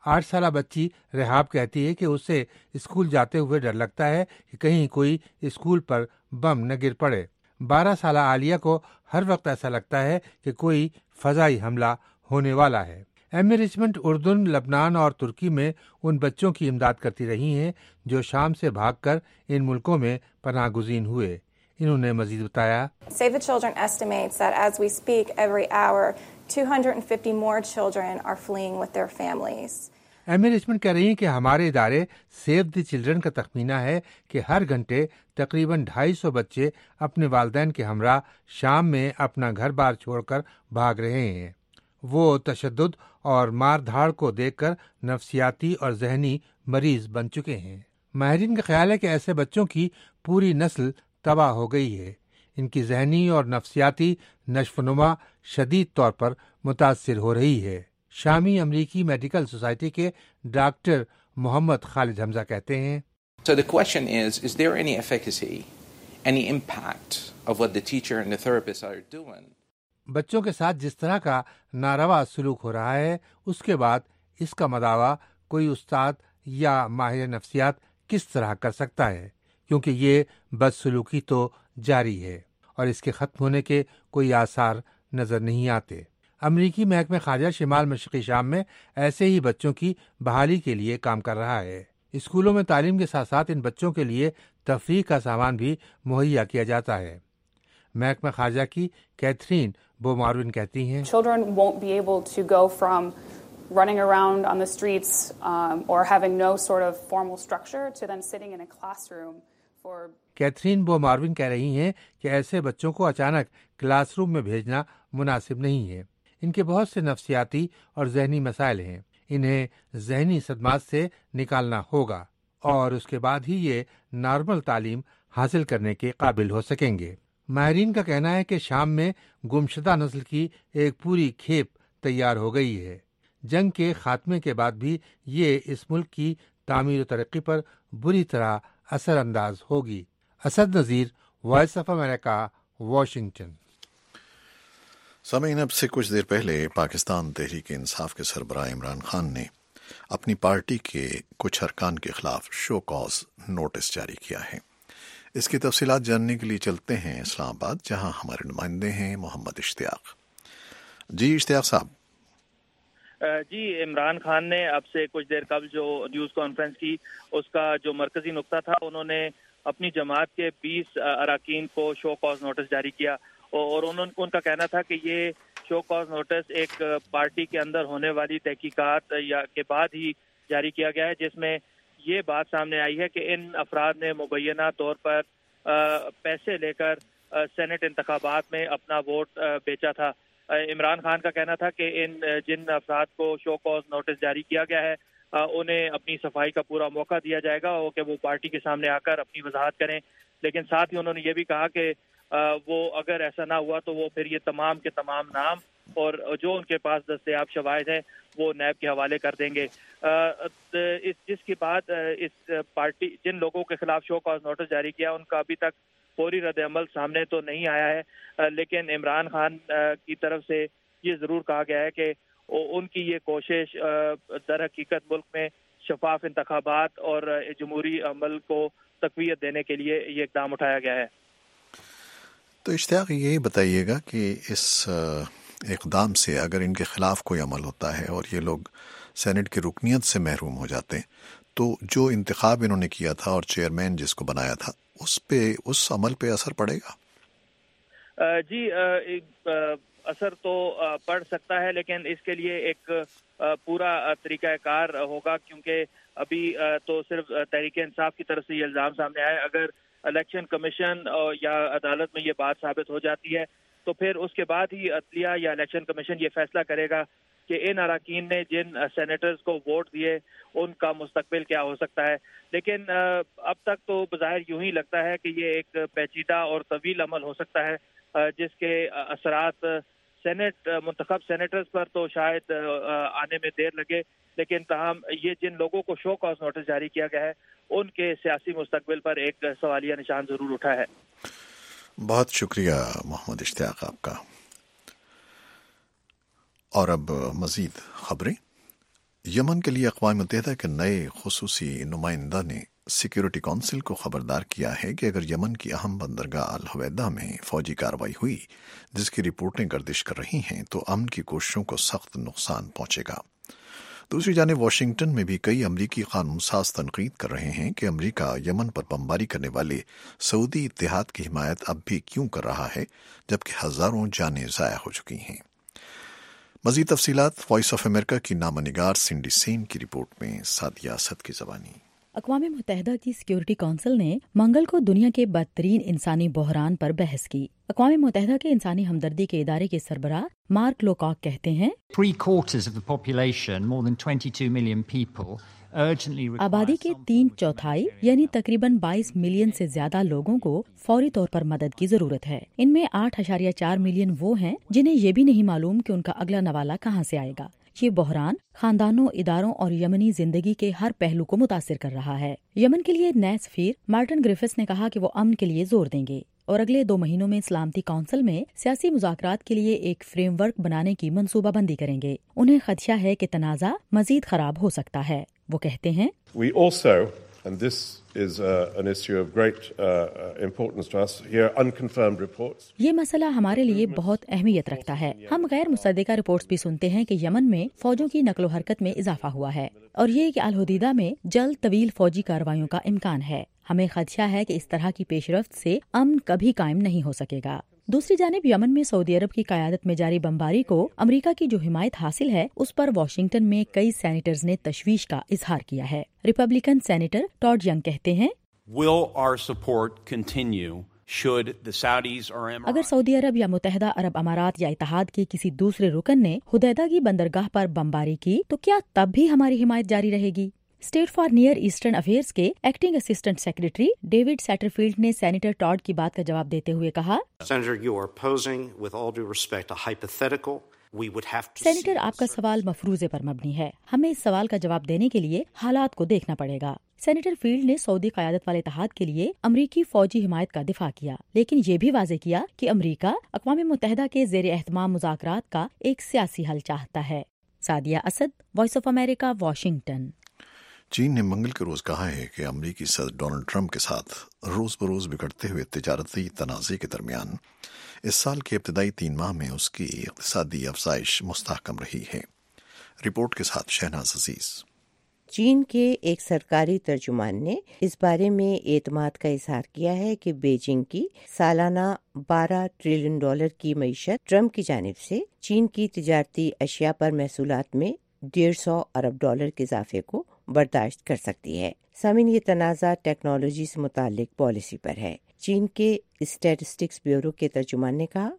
آٹھ سالہ بچی رحاب کہتی ہے کہ اسے اسکول جاتے ہوئے ڈر لگتا ہے کہ کہیں کوئی اسکول پر بم نہ گر پڑے۔ بارہ سالہ عالیہ کو ہر وقت ایسا لگتا ہے کہ کوئی فضائی حملہ ہونے والا ہے۔ ایمی رچمنڈ اردن، لبنان اور ترکی میں ان بچوں کی امداد کرتی رہی ہیں جو شام سے بھاگ کر ان ملکوں میں پناہ گزین ہوئے۔ انہوں نے مزید بتایا، Save the Children estimates that as we speak every hour two hundred fifty more children are fleeing with their families. Amy Richmond کہہ رہی ہیں کہ ہمارے ادارے سیو دی چلڈرن کا تخمینہ ہے کہ ہر گھنٹے تقریباً ڈھائی سو بچے اپنے والدین کے ہمراہ شام میں اپنا گھر بار چھوڑ کر بھاگ رہے ہیں۔ وہ تشدد اور مار دھاڑ کو دیکھ کر نفسیاتی اور ذہنی مریض بن چکے ہیں۔ ماہرین کا خیال ہے کہ ایسے بچوں کی پوری نسل تباہ ہو گئی ہے۔ ان کی ذہنی اور نفسیاتی نشو و نما شدید طور پر متاثر ہو رہی ہے۔ شامی امریکی میڈیکل سوسائٹی کے ڈاکٹر محمد خالد حمزہ کہتے ہیں، So the question is, is there any efficacy, any impact of what the teacher and the therapist are doing? بچوں کے ساتھ جس طرح کا ناروا سلوک ہو رہا ہے، اس کے بعد اس کا مداوع کوئی استاد یا ماہر نفسیات کس طرح کر سکتا ہے، کیونکہ یہ بدسلوکی تو جاری ہے اور اس کے ختم ہونے کے کوئی آثار نظر نہیں آتے۔ امریکی محکمہ خارجہ شمال مشرقی شام میں ایسے ہی بچوں کی بحالی کے لیے کام کر رہا ہے۔ اسکولوں میں تعلیم کے ساتھ ساتھ ان بچوں کے لیے تفریح کا سامان بھی مہیا کیا جاتا ہے۔ محکمہ خارجہ کی کیتھرین بو ماروین کہتی ہیں، Children won't be able to go from running around on the streets um, or having no sort of formal structure to then sitting in a classroom for Catherine Bo Marvin کہہ رہی ہیں کہ ایسے بچوں کو اچانک کلاس روم میں بھیجنا مناسب نہیں ہے۔ ان کے بہت سے نفسیاتی اور ذہنی مسائل ہیں، انہیں ذہنی صدمات سے نکالنا ہوگا اور اس کے بعد ہی یہ نارمل تعلیم حاصل کرنے کے قابل ہو سکیں گے۔ ماہرین کا کہنا ہے کہ شام میں گمشدہ نسل کی ایک پوری کھیپ تیار ہو گئی ہے۔ جنگ کے خاتمے کے بعد بھی یہ اس ملک کی تعمیر و ترقی پر بری طرح اثر انداز ہوگی۔ Asad Nazir, voice of America, Washington. سامعین، اب سے کچھ دیر پہلے پاکستان تحریک انصاف کے سربراہ عمران خان نے اپنی پارٹی کے کچھ ارکان کے خلاف شو کاز نوٹس جاری کیا ہے۔ اس کی تفصیلات جاننے کے لیے چلتے ہیں اسلام آباد، جہاں ہمارے نمائندے ہیں محمد اشتیاق۔ جی اشتیاق صاحب۔ جی، عمران خان نے اب سے کچھ دیر قبل جو نیوز کانفرنس کی، اس کا جو مرکزی نقطہ تھا، انہوں نے اپنی جماعت کے بیس اراکین کو شو کاز نوٹس جاری کیا اور انہوں ان کا کہنا تھا کہ یہ شو کاز نوٹس ایک پارٹی کے اندر ہونے والی تحقیقات یا کے بعد ہی جاری کیا گیا ہے، جس میں یہ بات سامنے آئی ہے کہ ان افراد نے مبینہ طور پر پیسے لے کر سینٹ انتخابات میں اپنا ووٹ بیچا تھا۔ عمران خان کا کہنا تھا کہ ان جن افراد کو شو کاز نوٹس جاری کیا گیا ہے انہیں اپنی صفائی کا پورا موقع دیا جائے گا اور کہ وہ پارٹی کے سامنے آ کر اپنی وضاحت کریں، لیکن ساتھ ہی انہوں نے یہ بھی کہا کہ وہ اگر ایسا نہ ہوا تو وہ پھر یہ تمام کے تمام نام اور جو ان کے پاس دستیاب شواہد ہیں وہ نیب کے حوالے کر دیں گے۔ جس کے بعد اس پارٹی جن لوگوں کے خلاف شو کاز نوٹس جاری کیا ان کا ابھی تک فوری رد عمل سامنے تو نہیں آیا ہے، لیکن عمران خان کی طرف سے یہ ضرور کہا گیا ہے کہ ان کی یہ کوشش در حقیقت ملک میں شفاف انتخابات اور جمہوری عمل کو تقویت دینے کے لیے یہ اقدام اٹھایا گیا ہے۔ تو اشتیاق یہ بتائیے گا کہ اس اقدام سے اگر ان کے خلاف کوئی عمل ہوتا ہے اور یہ لوگ سینٹ کی رکنیت سے محروم ہو جاتے ہیں تو جو انتخاب انہوں نے کیا تھا اور چیئرمین جس کو بنایا تھا اس پہ اس عمل پہ اثر پڑے گا؟ جی، اثر تو پڑ سکتا ہے، لیکن اس کے لیے ایک پورا طریقہ کار ہوگا، کیونکہ ابھی تو صرف تحریک انصاف کی طرف سے یہ الزام سامنے آیا۔ اگر الیکشن کمیشن یا عدالت میں یہ بات ثابت ہو جاتی ہے تو پھر اس کے بعد ہی عدلیہ یا الیکشن کمیشن یہ فیصلہ کرے گا کہ ان اراکین نے جن سینیٹرز کو ووٹ دیے ان کا مستقبل کیا ہو سکتا ہے۔ لیکن اب تک تو بظاہر یوں ہی لگتا ہے کہ یہ ایک پیچیدہ اور طویل عمل ہو سکتا ہے جس کے اثرات سینٹ منتخب سینیٹرز پر تو شاید آنے میں دیر لگے، لیکن تاہم یہ جن لوگوں کو شو کاز نوٹس جاری کیا گیا ہے ان کے سیاسی مستقبل پر ایک سوالیہ نشان ضرور اٹھا ہے۔ بہت شکریہ محمد اشتیاق آپ کا۔ اور اب مزید خبریں۔ यमन के लिए अक़वाम मुत्तहिदा के नए खुसूसी नुमाइंदा ने सिक्योरिटी काउंसिल को खबरदार किया है कि अगर यमन की अहम बंदरगाह अल हवैदा में फौजी कार्रवाई हुई जिसकी रिपोर्टें गर्दिश कर रही हैं तो अमन की कोशिशों को सख्त नुकसान पहुंचेगा। दूसरी जानिब वाशिंगटन में भी कई अमरीकी कानून साज तनकीद कर रहे हैं कि अमरीका यमन पर बमबारी करने वाले सऊदी इत्तेहाद की हिमायत अब भी क्यों कर रहा है जबकि हजारों जानें ज़ाया हो चुकी हैं। मज़ीद तफसीलात वॉइस ऑफ अमेरिका की नामनिगार सिंडी सेन की रिपोर्ट में सादिया असद की ज़बानी। अक़वाम मुत्तहिदा की सिक्योरिटी काउंसिल ने मंगल को दुनिया के बदतरीन इंसानी बहरान पर बहस की। अक़वाम मुत्तहिदा के इंसानी हमदर्दी के इदारे के सरबराह मार्क लोकॉक कहते हैं, आबादी के तीन चौथाई यानी तकरीबन बाईस मिलियन से ज्यादा लोगों को फौरी तौर पर मदद की जरूरत है। इनमें आठ अशारिया चार मिलियन वो हैं जिन्हें ये भी नहीं मालूम कि उनका अगला नवाला कहाँ से आएगा। ये बहरान खानदानों, इदारों और यमनी जिंदगी के हर पहलू को मुतासिर कर रहा है। यमन के लिए नए सफीर मार्टिन ग्रिफिथ्स ने कहा कि वो अमन के लिए जोर देंगे और अगले दो महीनों में सलामती काउंसिल में सियासी मुज़ाकरात के लिए एक फ्रेमवर्क बनाने की मनसूबाबंदी करेंगे। उन्हें खदशा है कि तनाज़ा मजीद खराब हो सकता है। वो कहते हैं, We also, and this is uh, an issue of great uh, importance to us, hear unconfirmed reports. ये मसला हमारे लिए बहुत अहमियत रखता है। हम गैर मुसद्दिका रिपोर्ट्स भी सुनते हैं कि यमन में फौजों की नकलो हरकत में इजाफा हुआ है और ये कि अल हुदैदा में जल्द तवील फौजी कार्रवाइयों का इम्कान है। हमें खदशा है कि इस तरह की पेशरफ्त से अमन कभी कायम नहीं हो सकेगा। दूसरी जानिब यमन में सऊदी अरब की क़यादत में जारी बमबारी को अमेरिका की जो हिमायत हासिल है उस पर वाशिंगटन में कई सेनेटर्स ने तशवीश का इजहार किया है। रिपब्लिकन सेनेटर टॉड यंग कहते हैं, Will our support continue should the Saudis or Emirates? अगर सऊदी अरब या मुत्तहिदा अरब अमारात या इत्तेहाद के किसी दूसरे रुकन ने हुदैदा की बंदरगाह पर बमबारी की तो क्या तब भी हमारी हिमायत जारी रहेगी? State for near eastern affairs के acting assistant secretary David Satterfield ने सेनेटर टॉड की बात का जवाब देते हुए कहा, Senator, you are posing, with all due respect, a hypothetical. We would have to senator आपका सवाल मफरूजे पर मबनी है। हमें इस सवाल का जवाब देने के लिए हालात को देखना पड़ेगा। सेनेटर फील्ड ने सऊदी क़यादत वाले इत्तेहाद के लिए अमरीकी फौजी हिमायत का दिफा किया, लेकिन ये भी वाज़ेह किया कि अमरीका अक़वाम मुत्तहिदा के ज़ेर एहतमाम मुज़ाकरात का एक सियासी हल चाहता है। Sadia Asad, voice of America, Washington. चीन ने मंगल के रोज कहा है कि अमरीकी सदर डोनाल्ड ट्रंप के साथ रोज बरोज बिगड़ते हुए तिजारती तनाज़े के दरमियान इस साल के इब्तदाई तीन माह में उसकी इक़्तिसादी अफज़ाइश मुस्तहकम रही है। रिपोर्ट के साथ शहनाज अजीज। चीन के एक सरकारी तर्जुमान ने इस बारे में एतमाद का इजहार किया है कि बीजिंग की सालाना बारह ट्रिलियन डॉलर की मईशत ट्रंप की जानिब से चीन की तिजारती अशिया पर महसूलात में डेढ़ सौ अरब डॉलर के इजाफे को बर्दाश्त कर सकती है। सामिन, ये तनाज़ा टेक्नोलॉजी से मुतालिक पॉलिसी पर है। चीन के स्टैटिस्टिक्स ब्यूरो के तर्जुमान ने कहा,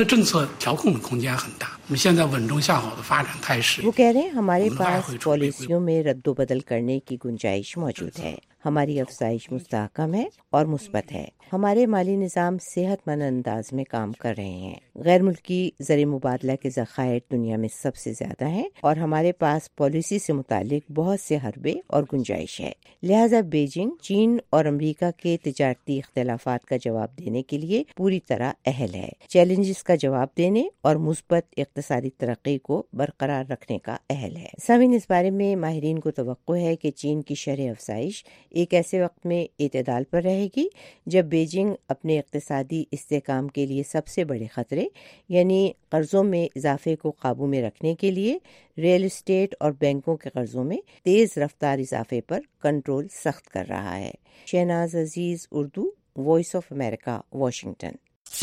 वो कह रहे हैं हमारे पास पॉलिसियों में रद्दोबदल करने की गुंजाइश मौजूद है। हमारी अफजाइश मुस्तहकम है और मुस्बत है। हमारे माली निज़ाम सेहतमंद अंदाज में काम कर रहे हैं। गैर मुल्की ज़र मुबादला के ज़खायर दुनिया में सबसे ज्यादा हैं और हमारे पास पॉलिसी से मुतालिक बहुत से हरबे और गुंजाइश है। लिहाजा बीजिंग चीन और अमेरिका के तिजारती इख्तिलाफात का जवाब देने के लिए पूरी तरह अहल है। चैलेंजेस का जवाब देने और मुस्बत इक़्तिसादी तरक्की को बरकरार रखने का अहल है। समीन, इस बारे में माहिरीन को तवक्को है कि चीन की शरह अफजाइश एक ऐसे वक्त में एतदाल पर रहेगी जब बीजिंग अपने इक़्तिसादी इस्तेहकाम के लिए सबसे बड़े खतरे यानी कर्जों में इजाफे को काबू में रखने के लिए रियल एस्टेट और बैंकों के कर्जों में तेज रफ्तार इजाफे पर कंट्रोल सख्त कर रहा है। Shahnaz Aziz, Urdu, voice of America, Washington.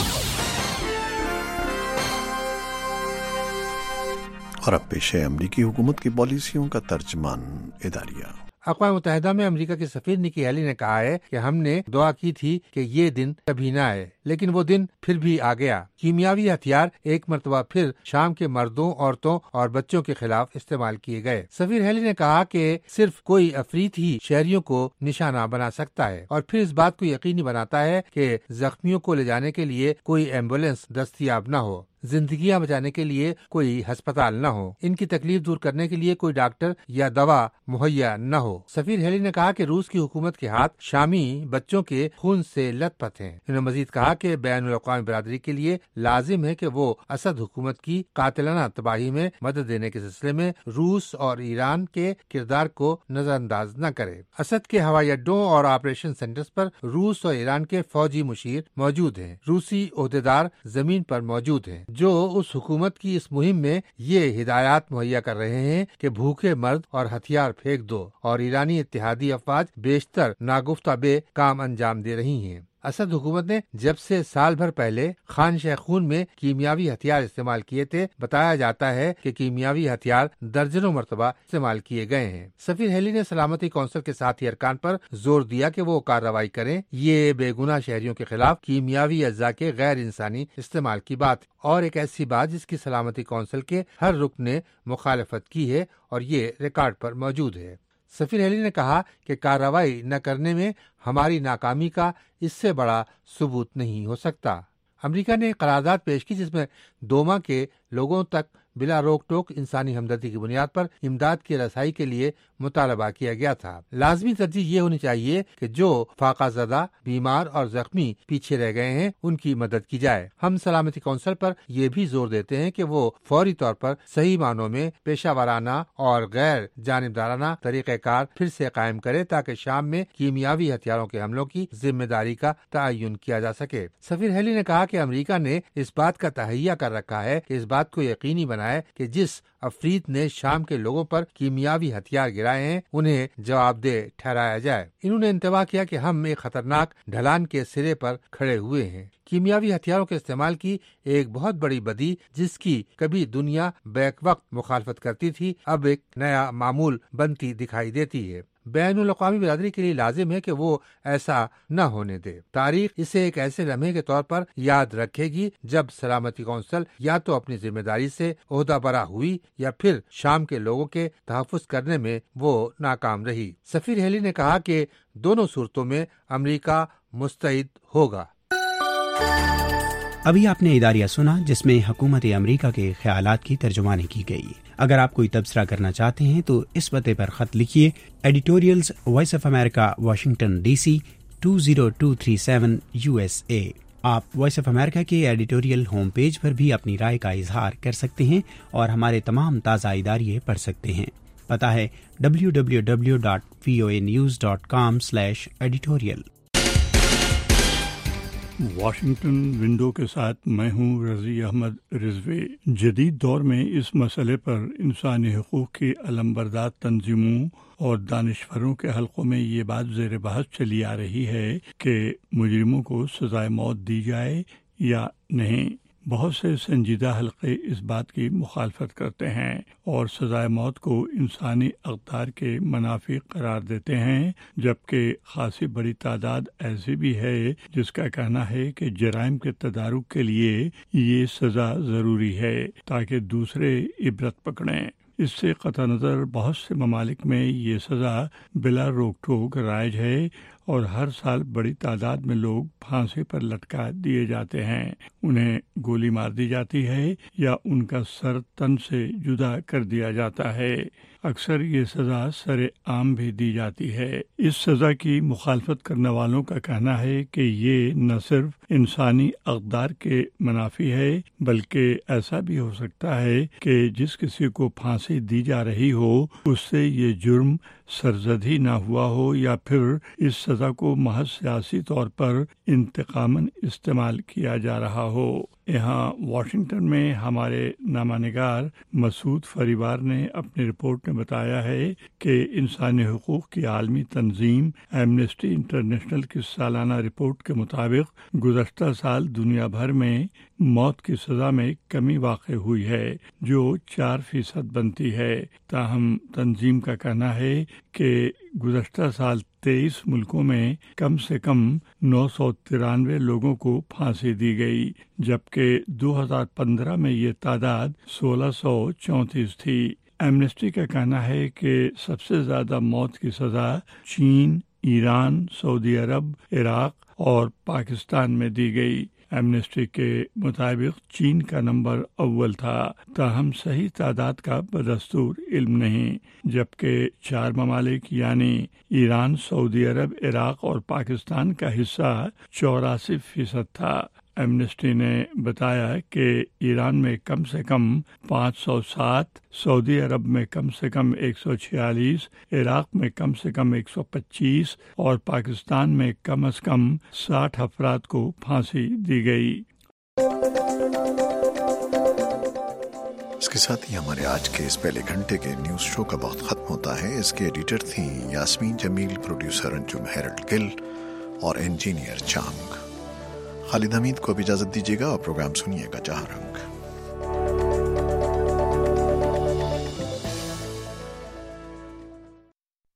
और अब पेश है अमरीकी हुकूमत की पॉलिसियों का तर्जमान इदारिया। अक़वाम मुत्तहिदा में अमेरिका के सफीर निकी हेली ने कहा है कि हमने दुआ की थी कि ये दिन कभी न आए, लेकिन वो दिन फिर भी आ गया। कीमियावी हथियार एक मरतबा फिर शाम के मर्दों, औरतों और बच्चों के खिलाफ इस्तेमाल किए गए। सफीर हेली ने कहा कि सिर्फ कोई अफरीत ही शहरियों को निशाना बना सकता है और फिर इस बात को यकीनी बनाता है कि जख्मियों को ले जाने के लिए कोई एम्बुलेंस दस्तयाब न हो, जिंदगियां बचाने के लिए कोई अस्पताल न हो, इनकी तकलीफ दूर करने के लिए कोई डॉक्टर या दवा मुहैया न हो। सफीर हेली ने कहा कि रूस की हुकूमत के हाथ शामी बच्चों के खून से लथपथ हैं। उन्होंने मजीद कहा کہا کہ بین الاقوامی برادری کے لیے لازم ہے کہ وہ اسد حکومت کی قاتلانہ تباہی میں مدد دینے کے سلسلے میں روس اور ایران کے کردار کو نظر انداز نہ کرے۔ اسد کے ہوائی اڈوں اور آپریشن سینٹرز پر روس اور ایران کے فوجی مشیر موجود ہیں۔ روسی عہدیدار زمین پر موجود ہیں جو اس حکومت کی اس مہم میں یہ ہدایات مہیا کر رہے ہیں کہ بھوکے مرد اور ہتھیار پھینک دو، اور ایرانی اتحادی افواج بیشتر ناگفتہ بے کام انجام دے رہی ہیں۔ اسد حکومت نے جب سے سال بھر پہلے خان شیخون میں کیمیاوی ہتھیار استعمال کیے تھے، بتایا جاتا ہے کہ کیمیاوی ہتھیار درجنوں مرتبہ استعمال کیے گئے ہیں۔ سفیر ہیلی نے سلامتی کونسل کے ساتھی ارکان پر زور دیا کہ وہ کارروائی کریں۔ یہ بے گناہ شہریوں کے خلاف کیمیاوی اجزاء کے غیر انسانی استعمال کی بات اور ایک ایسی بات جس کی سلامتی کونسل کے ہر رکن نے مخالفت کی ہے اور یہ ریکارڈ پر موجود ہے۔ سفیر ہیلی نے کہا کہ کارروائی نہ کرنے میں ہماری ناکامی کا اس سے بڑا ثبوت نہیں ہو سکتا۔ امریکہ نے قرارداد پیش کی جس میں دوما کے لوگوں تک بلا روک ٹوک انسانی ہمدردی کی بنیاد پر امداد کی رسائی کے لیے مطالبہ کیا گیا تھا۔ لازمی ترجیح یہ ہونی چاہیے کہ جو فاقہ زدہ، بیمار اور زخمی پیچھے رہ گئے ہیں ان کی مدد کی جائے۔ ہم سلامتی کونسل پر یہ بھی زور دیتے ہیں کہ وہ فوری طور پر صحیح معنوں میں پیشہ ورانہ اور غیر جانبدارانہ طریقہ کار پھر سے قائم کرے تاکہ شام میں کیمیاوی ہتھیاروں کے حملوں کی ذمہ داری کا تعین کیا جا سکے۔ سفیر ہیلی نے کہا کہ امریکہ نے اس بات کا تہیہ کر رکھا ہے کہ اس بات کو یقینی بنائے کہ جس افریت نے شام کے لوگوں پر کیمیاوی ہتھیار گرائے ہیں انہیں جواب دہ ٹھہرایا جائے۔ انہوں نے انتباہ کیا کہ ہم ایک خطرناک ڈھلان کے سرے پر کھڑے ہوئے ہیں۔ کیمیاوی ہتھیاروں کے استعمال کی ایک بہت بڑی بدی جس کی کبھی دنیا بیک وقت مخالفت کرتی تھی اب ایک نیا معمول بنتی دکھائی دیتی ہے۔ بین الاقوامی برادری کے لیے لازم ہے کہ وہ ایسا نہ ہونے دے۔ تاریخ اسے ایک ایسے لمحے کے طور پر یاد رکھے گی جب سلامتی کونسل یا تو اپنی ذمہ داری سے عہدہ برا ہوئی یا پھر شام کے لوگوں کے تحفظ کرنے میں وہ ناکام رہی۔ سفیر ہیلی نے کہا کہ دونوں صورتوں میں امریکہ مستعد ہوگا۔ ابھی آپ نے اداریہ سنا جس میں حکومت امریکہ کے خیالات کی ترجمانی کی گئی۔ اگر آپ کوئی تبصرہ کرنا چاہتے ہیں تو اس پتے پر خط لکھیے، editorials voice of America Washington D C two zero two three seven U S A. آپ وائس آف امریکہ کے ایڈیٹوریل ہوم پیج پر بھی اپنی رائے کا اظہار کر سکتے ہیں اور ہمارے تمام تازہ اداریے پڑھ سکتے ہیں۔ پتہ ہے W W W dot V O A news dot com slash editorial. Washington window کے ساتھ میں ہوں رضی احمد رضوی۔ جدید دور میں اس مسئلے پر انسانی حقوق کی علمبردار تنظیموں اور دانشوروں کے حلقوں میں یہ بات زیر بحث چلی آ رہی ہے کہ مجرموں کو سزائے موت دی جائے یا نہیں۔ بہت سے سنجیدہ حلقے اس بات کی مخالفت کرتے ہیں اور سزائے موت کو انسانی اقدار کے منافی قرار دیتے ہیں، جبکہ خاصی بڑی تعداد ایسی بھی ہے جس کا کہنا ہے کہ جرائم کے تدارک کے لیے یہ سزا ضروری ہے تاکہ دوسرے عبرت پکڑیں۔ اس سے قطع نظر بہت سے ممالک میں یہ سزا بلا روک ٹوک رائج ہے اور ہر سال بڑی تعداد میں لوگ پھانسی پر لٹکا دیے جاتے ہیں، انہیں گولی مار دی جاتی ہے یا ان کا سر تن سے جدا کر دیا جاتا ہے۔ اکثر یہ سزا سر عام بھی دی جاتی ہے۔ اس سزا کی مخالفت کرنے والوں کا کہنا ہے کہ یہ نہ صرف انسانی اقدار کے منافی ہے بلکہ ایسا بھی ہو سکتا ہے کہ جس کسی کو پھانسی دی جا رہی ہو اس سے یہ جرم سرزد ہی نہ ہوا ہو یا پھر اس سزا کو محض سیاسی طور پر انتقاماً استعمال کیا جا رہا ہو۔ یہاں واشنگٹن میں ہمارے نامہ نگار مسعود فریوار نے اپنی رپورٹ میں بتایا ہے کہ انسانی حقوق کی عالمی تنظیم ایمنسٹی انٹرنیشنل کی سالانہ رپورٹ کے مطابق گزشتہ سال دنیا بھر میں موت کی سزا میں کمی واقع ہوئی ہے جو چار فیصد بنتی ہے۔ تاہم تنظیم کا کہنا ہے کہ گزشتہ سال تیئیس ملکوں میں کم سے کم نو سو ترانوے لوگوں کو پھانسی دی گئی، جبکہ دو ہزار پندرہ میں یہ تعداد سولہ سو چونتیس تھی۔ ایمنسٹی کا کہنا ہے کہ سب سے زیادہ موت کی سزا چین، ایران، سعودی عرب، عراق اور پاکستان میں دی گئی۔ ایمنسٹی کے مطابق چین کا نمبر اول تھا، تاہم صحیح تعداد کا بدستور علم نہیں، جبکہ چار ممالک یعنی ایران، سعودی عرب، عراق اور پاکستان کا حصہ چوراسی فیصد تھا۔ ایمنسٹی نے بتایا کہ ایران میں کم سے کم پانچ سو سات، سعودی عرب میں کم سے کم ایک سو چھیالیس، عراق میں کم سے کم ایک سو پچیس اور پاکستان میں کم از کم ساٹھ افراد کو پھانسی دی گئی۔ اس کے ساتھ ہی ہمارے آج کے اس پہلے گھنٹے کے نیوز شو کا وقت ختم ہوتا ہے۔ اس کے ایڈیٹر تھیں Yasmin Jamil, producer Anjum Harold Gill اور انجینئر چانگ۔ خالد حمید کو اب اجازت دیجیے گا اور پروگرام سنیے گا جہاں رنگ۔